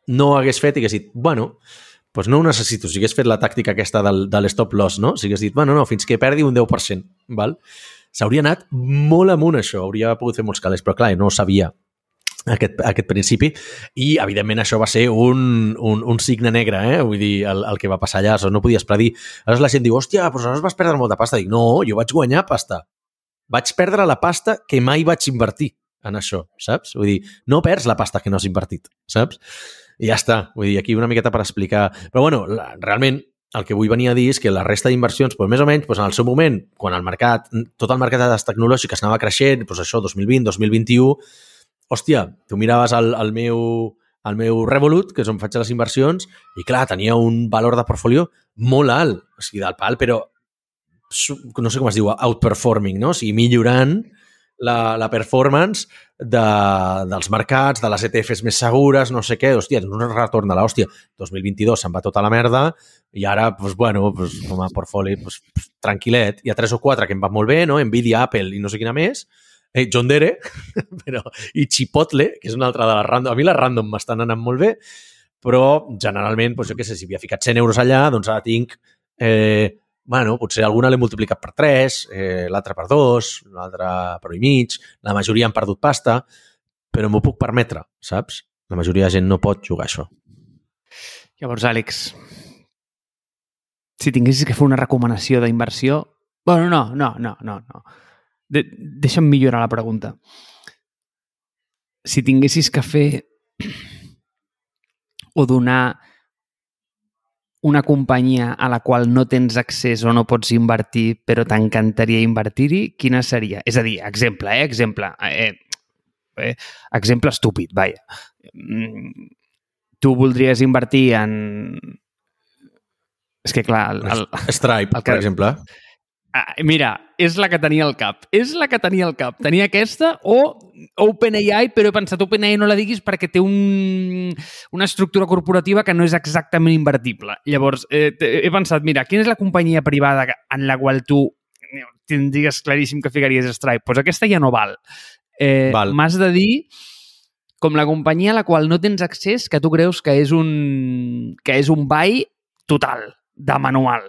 no hagués fet i hagués dit, bueno, doncs no ho necessito. Si hagués fet la tàctica aquesta del, de l'stop loss, no? Si hagués dit, bueno, no, fins que perdi un deu per cent, val? S'hauria anat molt amunt, això. Hauria pogut fer molts calés, però clar, no sabia aquest, aquest principi i, evidentment, això va ser un, un, un signe negre, eh? Vull dir, el, el que va passar allà. Aleshores, no podies predir. Aleshores, la gent diu, hòstia, però aleshores vas perdre molta pasta. Dic, no, jo vaig guanyar pasta. Vaig perdre la pasta que mai vaig invertir en això, saps? Vull dir, no perds la pasta que no has invertit, saps? I ja està. Vull dir, aquí una miqueta per explicar. Però, bueno, la, realment, el que vull venir a dir és que la resta d'inversions, doncs, més o menys, doncs, en el seu moment, quan el mercat, tot el mercat tecnològic anava creixent, doncs això, dos mil vint, dos mil vint-i-u, hòstia, tu miraves el, el, meu, el meu Revolut, que és on faig les inversions, i clar, tenia un valor de portfolio molt alt, o sigui, del pal, però no sé com es diu, outperforming, no? O sigui, millorant la, la performance de, dels mercats, de les E T Fs més segures, no sé què, hòstia, un retorn de l'hòstia. dos mil vint-i-dos se'n va tota la merda i ara, doncs, bueno, doncs, com a portfoli, doncs, tranquil·let. Hi ha tres o quatre que em van molt bé, no? Nvidia, Apple i no sé quina més. Eh, John Dere, però, i Chipotle, que és una altra de les random. A mi les random m'estan anant molt bé, però generalment, doncs, jo què sé, si havia ficat cent euros allà, doncs ara tinc... Eh, bueno, potser alguna l'he multiplicat per tres, eh, l'altra per dos, l'altra per un i mig, la majoria han perdut pasta, però m'ho puc permetre, saps? La majoria de gent no pot jugar això. Llavors, Àlex, si tinguessis que fer una recomanació d'inversió... Bueno, no, no, no, no. no. De deixa'm millorar la pregunta. Si tinguessis que fer o donar una companyia a la qual no tens accés o no pots invertir, però t'encantaria invertir-hi, quina seria? És a dir, exemple, eh? Exemple. Eh, eh, exemple estúpid, vaja. Tu voldries invertir en... És que, clar... El, el, Stripe, el que... per exemple. Ah, mira, és la que tenia al cap. És la que tenia al cap. Tenia aquesta o OpenAI, però he pensat OpenAI no la diguis perquè té un, una estructura corporativa que no és exactament invertible. Llavors, eh, he pensat, mira, quina és la companyia privada en la qual tu tindries claríssim que ficaries Stripe? Doncs pues aquesta ja no val. Eh, val. M'has de dir com la companyia a la qual no tens accés que tu creus que és un, que és un buy total, de manual.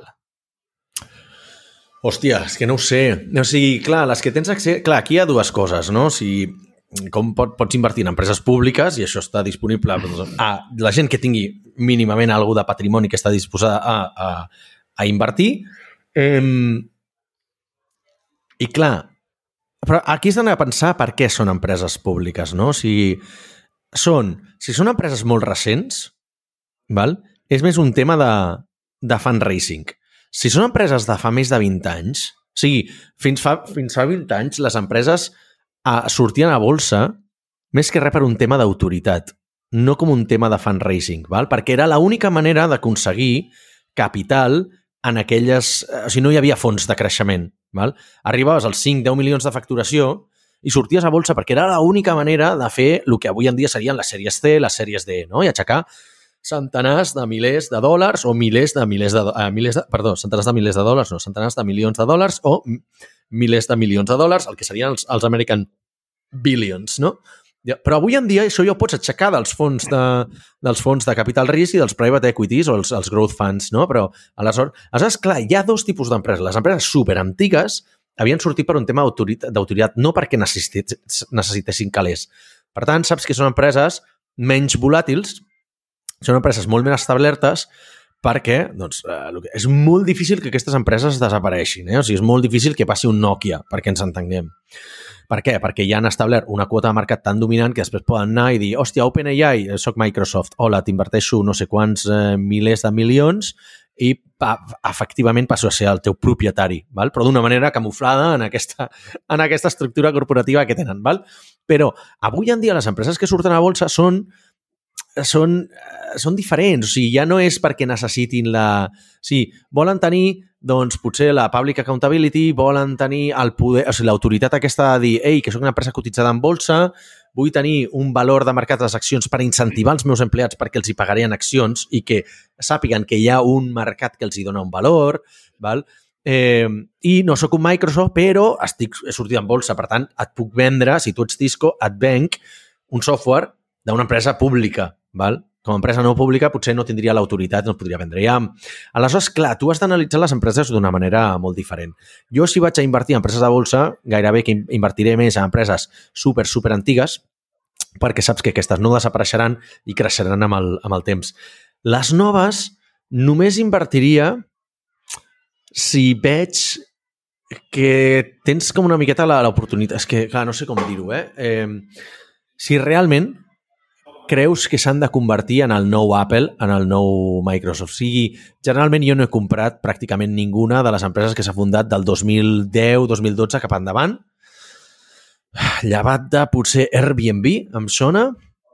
Hòstia, és que no ho sé. O sigui, clar, les que tens accés... Clar, aquí hi ha dues coses, no? O sigui, com pot, pots invertir en empreses públiques i això està disponible a la gent que tingui mínimament alguna de patrimoni que està disposada a, a, a invertir. Eh, I clar, però aquí has d'anar a pensar per què són empreses públiques, no? O sigui, són, si són empreses molt recents, val? És més un tema de, de fundraising. Si són empreses de fa més de vint anys, o sigui, fins fa, fins fa vint anys les empreses a, sortien a bolsa més que res per un tema d'autoritat, no com un tema de fundraising, val? Perquè era l'única manera d'aconseguir capital en aquelles... O sigui, no hi havia fons de creixement. Val? Arribaves als cinc a deu milions de facturació i sorties a bolsa perquè era l'única manera de fer el que avui en dia serien les sèries C, les sèries D, no? I aixecar centenars de milers de dòlars o milers de milers de... Eh, milers de perdó, centenars de milers de dòlars, no, centenars de milions de dòlars o milers de milions de dòlars, el que serien els, els American Billions, no? Però avui en dia això ja ho pots aixecar dels fons de, dels fons de capital risc i dels private equities o els, els growth funds, no? Però aleshores, aleshores, clar, hi ha dos tipus d'empreses. Les empreses superantigues havien sortit per un tema d'autoritat, no perquè necessitessin calés. Per tant, saps que són empreses menys volàtils, són empreses molt més establertes perquè doncs, eh, és molt difícil que aquestes empreses desapareixin. Eh? O sigui, és molt difícil que passi un Nokia, perquè ens entenguem. Per què? Perquè ja han establert una quota de mercat tan dominant que després poden anar i dir, hòstia, OpenAI, soc Microsoft, hola, t'inverteixo no sé quants eh, milers de milions i pa, efectivament passo a ser el teu propietari, val? Però d'una manera camuflada en aquesta, en aquesta estructura corporativa que tenen. Val? Però avui en dia les empreses que surten a bolsa són Són, són diferents, o sigui, ja no és perquè necessitin la... O sigui, volen tenir, doncs, potser la public accountability, volen tenir el poder, o sigui, l'autoritat aquesta de dir, ei, que soc una empresa cotitzada en bolsa, vull tenir un valor de mercat de les accions per incentivar els meus empleats perquè els hi pagaré en accions i que sàpiguen que hi ha un mercat que els hi dona un valor, val? Eh, i no sóc un Microsoft, però estic, he sortit en bolsa, per tant, et puc vendre, si tu ets Cisco, et venc un software d'una empresa pública, val? com a empresa no pública potser no tindria l'autoritat, no es podria vendre. Ja, aleshores, clar, tu has d'analitzar les empreses d'una manera molt diferent. Jo, si vaig a invertir en empreses de bolsa, gairebé que invertiré més en empreses super, super antigues, perquè saps que aquestes no desapareixeran i creixeran amb el, amb el temps. Les noves només invertiria si veig que tens com una miqueta l'oportunitat. És que, clar, no sé com dir-ho, eh? eh? Si realment creus que s'han de convertir en el nou Apple, en el nou Microsoft. O sigui, generalment jo no he comprat pràcticament ninguna de les empreses que s'ha fundat del dos mil deu dos mil dotze cap endavant. Llevat de potser Airbnb, em sona,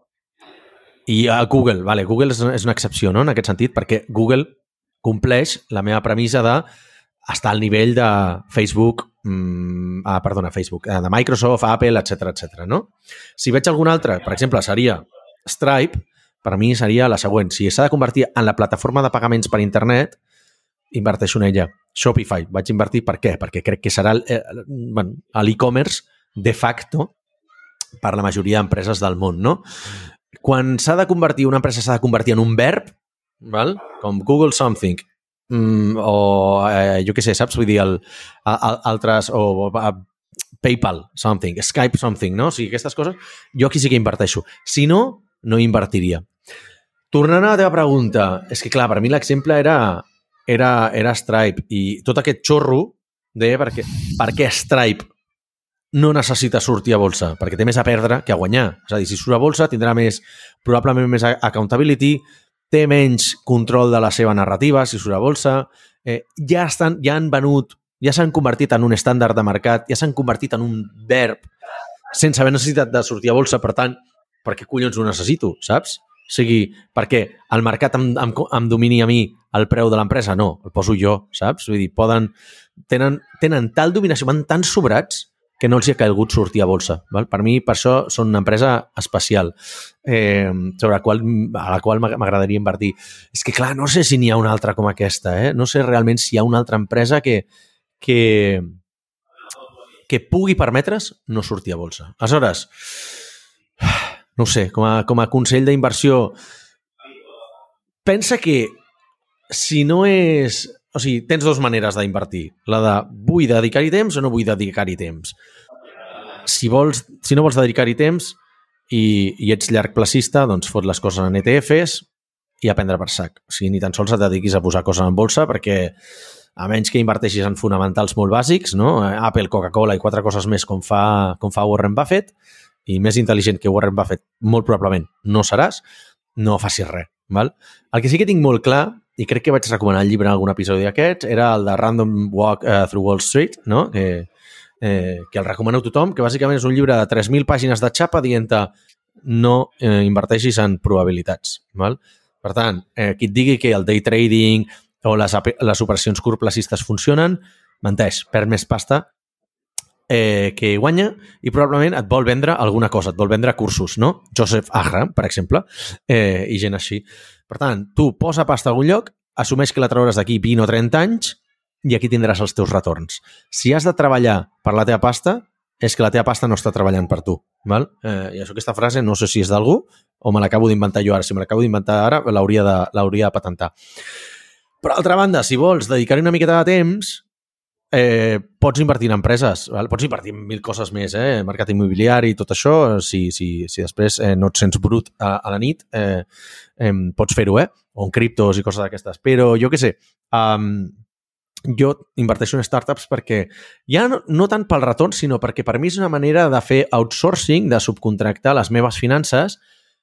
i a Google. Vale, Google és una excepció, no?, en aquest sentit, perquè Google compleix la meva premissa de estar al nivell de Facebook, mm, ah, perdona, Facebook, de Microsoft, Apple, etcètera, etcètera, no? Si veig algun altre, per exemple, seria Stripe, per a mi seria la següent. Si s'ha de convertir en la plataforma de pagaments per internet, inverteixo en ella. Shopify, vaig invertir per què? Perquè crec que serà l'e-commerce de facto per la majoria d'empreses del món, no? Quan s'ha de convertir, una empresa s'ha de convertir en un verb, val? Com Google Something, mm, o eh, jo què sé, saps? Vull dir, el, el, altres, o a, PayPal Something, Skype Something, no? O sigui, aquestes coses, jo aquí sí que inverteixo. Si no, no invertiria. Tornant a la teva pregunta, és que clar, per mi l'exemple era, era, era Stripe i tot aquest xorro de per què, per què Stripe no necessita sortir a bolsa, perquè té més a perdre que a guanyar. És a dir, si surt a bolsa tindrà més, probablement més accountability, té menys control de la seva narrativa si surt a bolsa, eh, ja, estan, ja han venut, ja s'han convertit en un estàndard de mercat, ja s'han convertit en un verb sense haver necessitat de sortir a bolsa, per tant, per què collons ho necessito, saps? O sigui, perquè el mercat em, em, em domini a mi el preu de l'empresa? No, el poso jo, saps? Vull dir, poden, tenen, tenen tal dominació, van tan sobrats que no els hi ha calgut sortir a bolsa. Val? Per mi, per això, són una empresa especial eh, sobre la qual, a la qual m'agradaria invertir. És que, clar, no sé si n'hi ha una altra com aquesta. Eh? No sé realment si hi ha una altra empresa que, que, que pugui permetre's no sortir a bolsa. Aleshores, no sé, com a, com a consell d'inversió, pensa que si no és... O sigui, tens dues maneres d'invertir. La de vull dedicar-hi temps o no vull dedicar-hi temps. Si, vols, si no vols dedicar-hi temps i, i ets llargplacista, doncs fot les coses en E T Fs i a prendre per sac. O sigui, ni tan sols et dediquis a posar coses en bolsa perquè a menys que inverteixis en fonamentals molt bàsics, no? Apple, Coca-Cola i quatre coses més com fa, com fa Warren Buffett, i més intel·ligent que Warren Buffett molt probablement no seràs, no facis res. Val? El que sí que tinc molt clar, i crec que vaig recomanar el llibre en algun episodi d'aquests, era el de Random Walk uh, Through Wall Street, no? que, eh, que el recomano a tothom, que bàsicament és un llibre de tres mil pàgines de xapa dient no eh, inverteixis en probabilitats. Val? Per tant, eh, qui et digui que el day trading o les, les operacions curtplacistes funcionen, menteix, perd més pasta eh, que guanya i probablement et vol vendre alguna cosa, et vol vendre cursos, no? Joseph Agram, per exemple, eh, i gent així. Per tant, tu posa pasta a algun lloc, assumeix que la trauràs d'aquí vint o trenta anys i aquí tindràs els teus retorns. Si has de treballar per la teva pasta, és que la teva pasta no està treballant per tu. Val? Eh, I això, aquesta frase, no sé si és d'algú o me l'acabo d'inventar jo ara. Si me l'acabo d'inventar ara, l'hauria de, l'hauria de patentar. Per altra banda, si vols dedicar-hi una miqueta de temps, eh, pots invertir en empreses, val? Pots invertir en mil coses més, eh? Mercat immobiliari i tot això, si, si, si després eh, no et sents brut a, a la nit, eh, eh, pots fer-ho, eh? O en criptos i coses d'aquestes. Però jo què sé, um, jo inverteixo en startups perquè ja no, no tant pel retorn, sinó perquè per mi és una manera de fer outsourcing, de subcontractar les meves finances,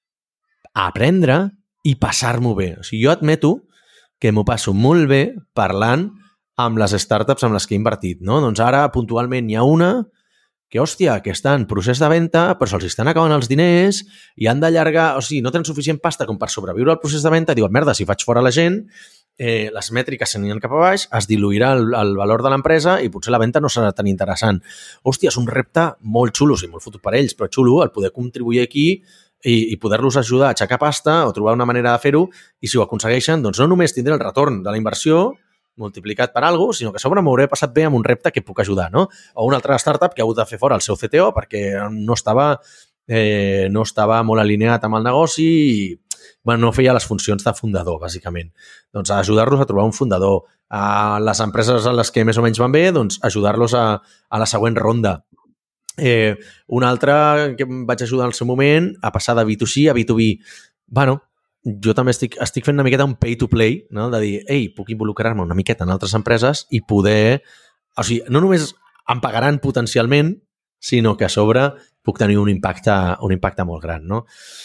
a aprendre i passar-m'ho bé. O sigui, jo admeto que m'ho passo molt bé parlant amb les startups amb les que he invertit, no? Doncs ara, puntualment, hi ha una que, hòstia, que està en procés de venda, però se'ls estan acabant els diners i han d'allargar, o sigui, no tenen suficient pasta com per sobreviure al procés de venda, diuen, merda, si faig fora la gent, eh, les mètriques s'aniran cap a baix, es diluirà el, el valor de l'empresa i potser la venda no serà tan interessant. Hòstia, és un repte molt xulo, o sigui, molt fotut per ells, però xulo el poder contribuir aquí i, i poder-los ajudar a aixecar pasta o trobar una manera de fer-ho, i si ho aconsegueixen, doncs no només tindré el retorn de la inversió multiplicat per alguna cosa, sinó que a sobre m'hauré passat bé amb un repte que puc ajudar, no? O una altra startup que ha hagut de fer fora el seu C T O perquè no estava, eh, no estava molt alineat amb el negoci i, bueno, no feia les funcions de fundador, bàsicament. Doncs ajudar-los a trobar un fundador. A les empreses a les que més o menys van bé, doncs ajudar-los a, a la següent ronda. Eh, una altra que em vaig ajudar en el seu moment a passar de B dos C a B dos B. Bueno, jo també estic, estic fent una miqueta un pay to play, no? De dir, ei, puc involucrar-me una miqueta en altres empreses i poder... O sigui, no només em pagaran potencialment, sinó que a sobre puc tenir un impacte, un impacte molt gran, no?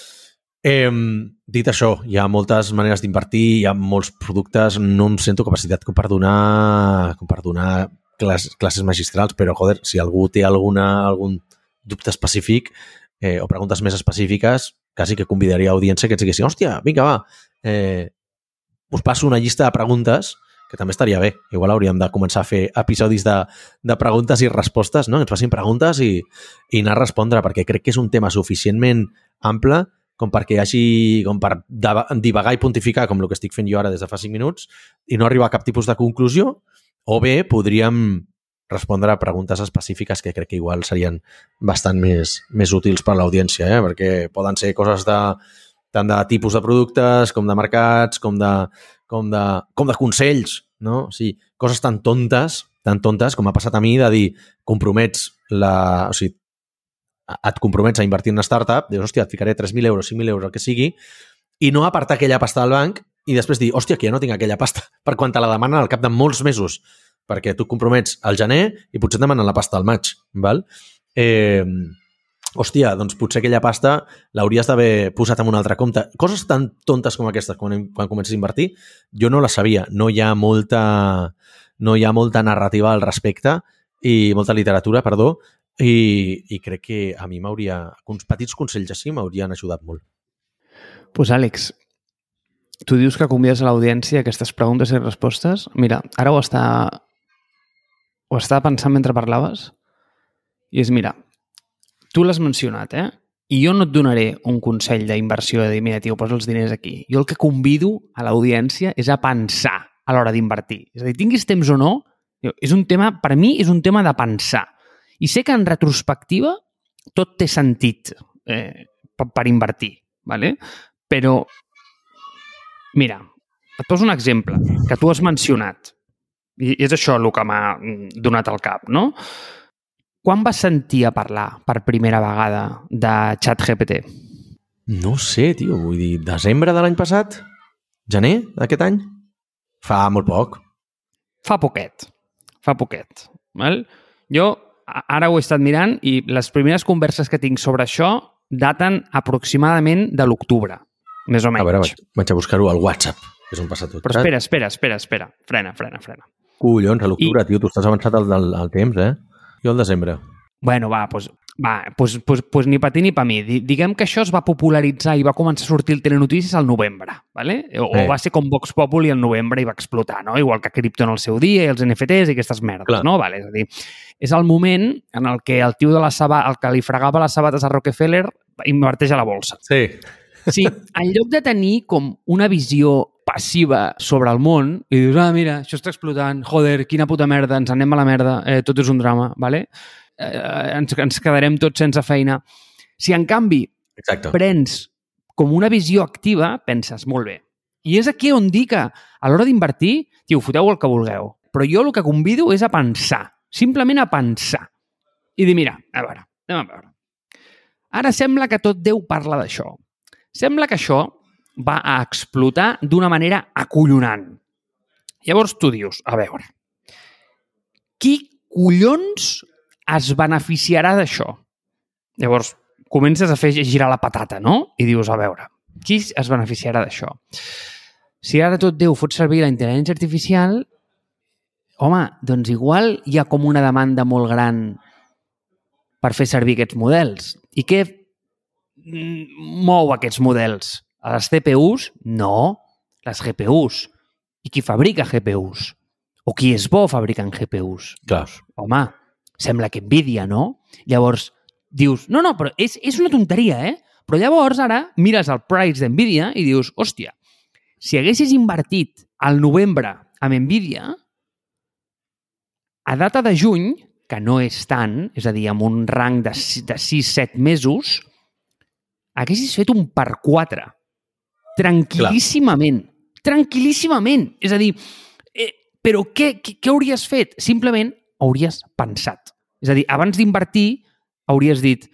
Eh, dit això, hi ha moltes maneres d'invertir, hi ha molts productes, no em sento capacitat com per donar, com per donar classes, classes magistrals, però, joder, si algú té alguna, algun dubte específic eh, o preguntes més específiques, quasi que convidaria a audiència que ens diguessin, hòstia, vinga, va, eh, us passo una llista de preguntes que també estaria bé. Igual hauríem de començar a fer episodis de, de preguntes i respostes, no? Que ens facin preguntes i, i anar a respondre, perquè crec que és un tema suficientment ample com perquè hi hagi, com per divagar i pontificar, com el que estic fent jo ara des de fa cinc minuts, i no arribar a cap tipus de conclusió, o bé podríem respondre a preguntes específiques que crec que igual serien bastant més, més útils per a l'audiència, eh? Perquè poden ser coses de, tant de tipus de productes, com de mercats, com de, com de, com de consells, no? O sigui, coses tan tontes, tan tontes com ha passat a mi de dir, compromets la... O sigui, et compromets a invertir en una startup, dius, hòstia, et ficaré tres mil euros, cinc mil euros, el que sigui, i no apartar aquella pasta del banc i després dir, hòstia, que ja no tinc aquella pasta per quan te la demanen al cap de molts mesos, perquè tu compromets al gener i potser et demanen la pasta al maig, val? Eh, hòstia, doncs potser aquella pasta l'hauries d'haver posat en un altre compte. Coses tan tontes com aquestes, quan, quan comences a invertir, jo no les sabia. No hi ha molta, no hi ha molta narrativa al respecte i molta literatura, perdó, i, i crec que a mi m'hauria... Uns petits consells així m'haurien ajudat molt. Doncs pues, Àlex, tu dius que convides a l'audiència aquestes preguntes i respostes. Mira, ara ho està... ho estava pensant mentre parlaves i és, mira, tu l'has mencionat, eh? I jo no et donaré un consell d'inversió de dir, mira, tio, posa els diners aquí. Jo el que convido a l'audiència és a pensar a l'hora d'invertir. És a dir, tinguis temps o no, és un tema, per mi és un tema de pensar. I sé que en retrospectiva tot té sentit eh, per, per invertir, ¿vale? Però, mira, et poso un exemple que tu has mencionat i és això el que m'ha donat al cap, no? Quan vas sentir a parlar per primera vegada de ChatGPT? No sé, tio, vull dir, desembre de l'any passat? Gener d'aquest any? Fa molt poc. Fa poquet, fa poquet, val? Jo ara ho he estat mirant i les primeres converses que tinc sobre això daten aproximadament de l'octubre, més o menys. A veure, vaig, vaig a buscar-ho al WhatsApp, que és on passa tot. Però espera, espera, espera, espera. Frena, frena, frena. Collons, a l'octubre, I... tio, tu estàs avançat al, al, al temps, eh? Jo al desembre. Bueno, va, doncs, va, doncs, doncs, doncs ni per ti ni per mi. Diguem que això es va popularitzar i va començar a sortir el Telenotícies al novembre, ¿vale? O, eh. o va ser com Vox Populi al novembre i va explotar, no? Igual que Krypton al seu dia i els N F Ts i aquestes merdes, Clar. no? Vale, és a dir, és el moment en el que el tio de la saba, el que li fregava les sabates a Rockefeller inverteix a la bolsa. Sí. Sí, en lloc de tenir com una visió passiva sobre el món i dius, ah, mira, això està explotant, joder, quina puta merda, ens anem a la merda, eh, tot és un drama, ¿vale? Eh, ens, ens quedarem tots sense feina. Si, en canvi, Exacte. prens com una visió activa, penses, molt bé. I és aquí on dic que a l'hora d'invertir, tio, foteu el que vulgueu. Però jo el que convido és a pensar, simplement a pensar. I dir, mira, a veure, anem a veure. Ara sembla que tot Déu parla d'això. Sembla que això va a explotar d'una manera acollonant. Llavors tu dius, a veure, qui collons es beneficiarà d'això? Llavors comences a fer girar la patata, no? I dius, a veure, qui es beneficiarà d'això? Si ara tot Déu fot servir la intel·ligència artificial, home, doncs igual hi ha com una demanda molt gran per fer servir aquests models. I què mou aquests models? A les C P Us? No, les G P Us. I qui fabrica G P Us? O qui és bo fabricant G P Us? Clar. Home, sembla que Nvidia, no? Llavors dius, no, no, però és, és una tonteria, eh? Però llavors ara mires el price d'Nvidia i dius, hòstia, si haguessis invertit al novembre amb Nvidia, a data de juny, que no és tant, és a dir, amb un rang de sis set mesos, haguessis fet un per quatre. tranquil·líssimament. Clar. Tranquil·líssimament. És a dir, eh, però què, què, què hauries fet? Simplement hauries pensat. És a dir, abans d'invertir, hauries dit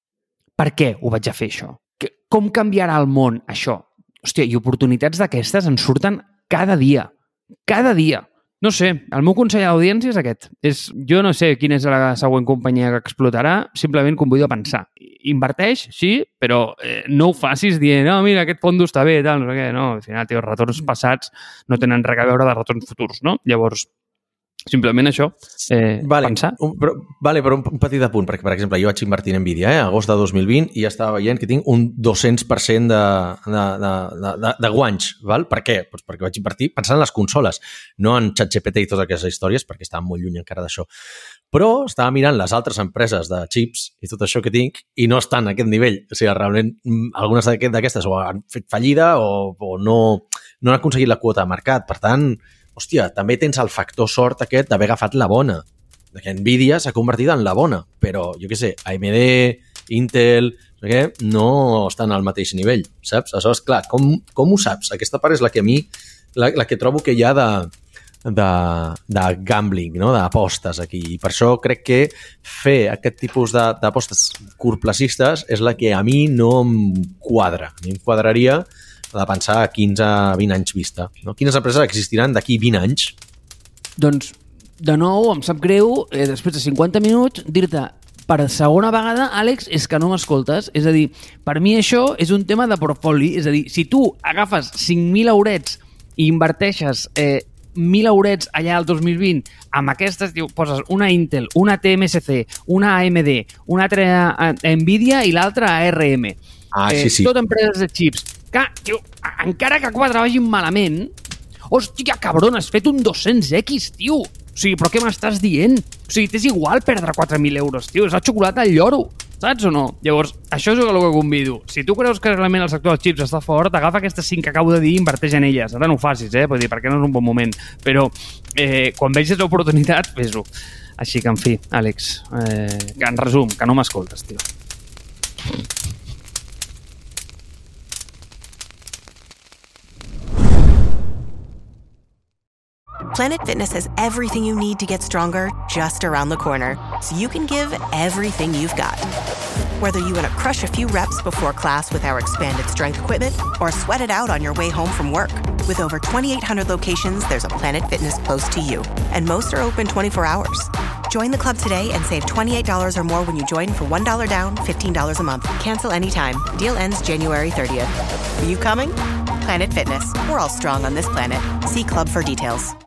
per què ho vaig a fer, això? Com canviarà el món, això? Hòstia, i oportunitats d'aquestes en surten cada dia. Cada dia. No sé, el meu consell a l'audiència és aquest. És, jo no sé quina és la següent companyia que explotarà, simplement convido a pensar. Inverteix, sí, però eh, no ho facis dient, no, mira, aquest fondo està bé, tal, no sé què. No, al final, tio, els retorns passats no tenen res a veure de retorns futurs, no? Llavors, simplement això, eh, vale, pensar. Un, però, vale, però un, un petit apunt, perquè, per exemple, jo vaig invertir en Nvidia, eh, agost de dos mil vint, i ja estava veient que tinc un dos-cents per cent de, de, de, de, de guanys. Val? Per què? Pues perquè vaig invertir pensant en les consoles, no en ChatGPT i totes aquestes històries, perquè estava molt lluny encara d'això. Però estava mirant les altres empreses de chips i tot això que tinc i no estan a aquest nivell. O sigui, realment, algunes d'aquestes o han fet fallida o, o no, no han aconseguit la quota de mercat. Per tant, hòstia, també tens el factor sort aquest d'haver agafat la bona. Que Nvidia s'ha convertit en la bona, però, jo què sé, A M D, Intel, no, sé què, no estan al mateix nivell, saps? Aleshores, clar, com, com ho saps? Aquesta part és la que a mi, la, la que trobo que hi ha de, de, de gambling, no? D'apostes aquí. I per això crec que fer aquest tipus d'apostes curtplacistes és la que a mi no em quadra. A mi em quadraria de pensar a quinze a vint anys vista. No? Quines empreses existiran d'aquí vint anys? Doncs, de nou, em sap greu, eh, després de cinquanta minuts, dir-te per segona vegada, Àlex, és que no m'escoltes. És a dir, per mi això és un tema de portfoli. És a dir, si tu agafes cinc mil eurets i inverteixes eh, mil eurets allà al dos mil vint, amb aquestes, diu, poses una Intel, una T M S C, una A M D, una altra a Nvidia i l'altra a A R M. Ah, sí, sí. Eh, tot empreses de xips. Que, tio, encara que quatre vagin malament, hòstia, cabron, has fet un dos-cents equis, tio. O sigui, però què m'estàs dient? O sigui, t'és igual perdre quatre mil euros, tio. És la xocolata al lloro, saps o no? Llavors, això és el que convido. Si tu creus que realment el sector dels xips està fort, agafa aquestes cinc que acabo de dir i inverteix en elles. Ara no ho facis, eh? Vull dir, perquè no és un bon moment. Però eh, quan vegis l'oportunitat, fes-ho. Així que, en fi, Àlex, eh, en resum, que no m'escoltes, tio. Planet Fitness has everything you need to get stronger just around the corner, so you can give everything you've got. Whether you want to crush a few reps before class with our expanded strength equipment or sweat it out on your way home from work. With over twenty-eight hundred locations, there's a Planet Fitness close to you, and most are open twenty-four hours. Join the club today and save twenty-eight dollars or more when you join for one dollar down, fifteen dollars a month. Cancel anytime. Deal ends January thirtieth. Are you coming? Planet Fitness. We're all strong on this planet. See club for details.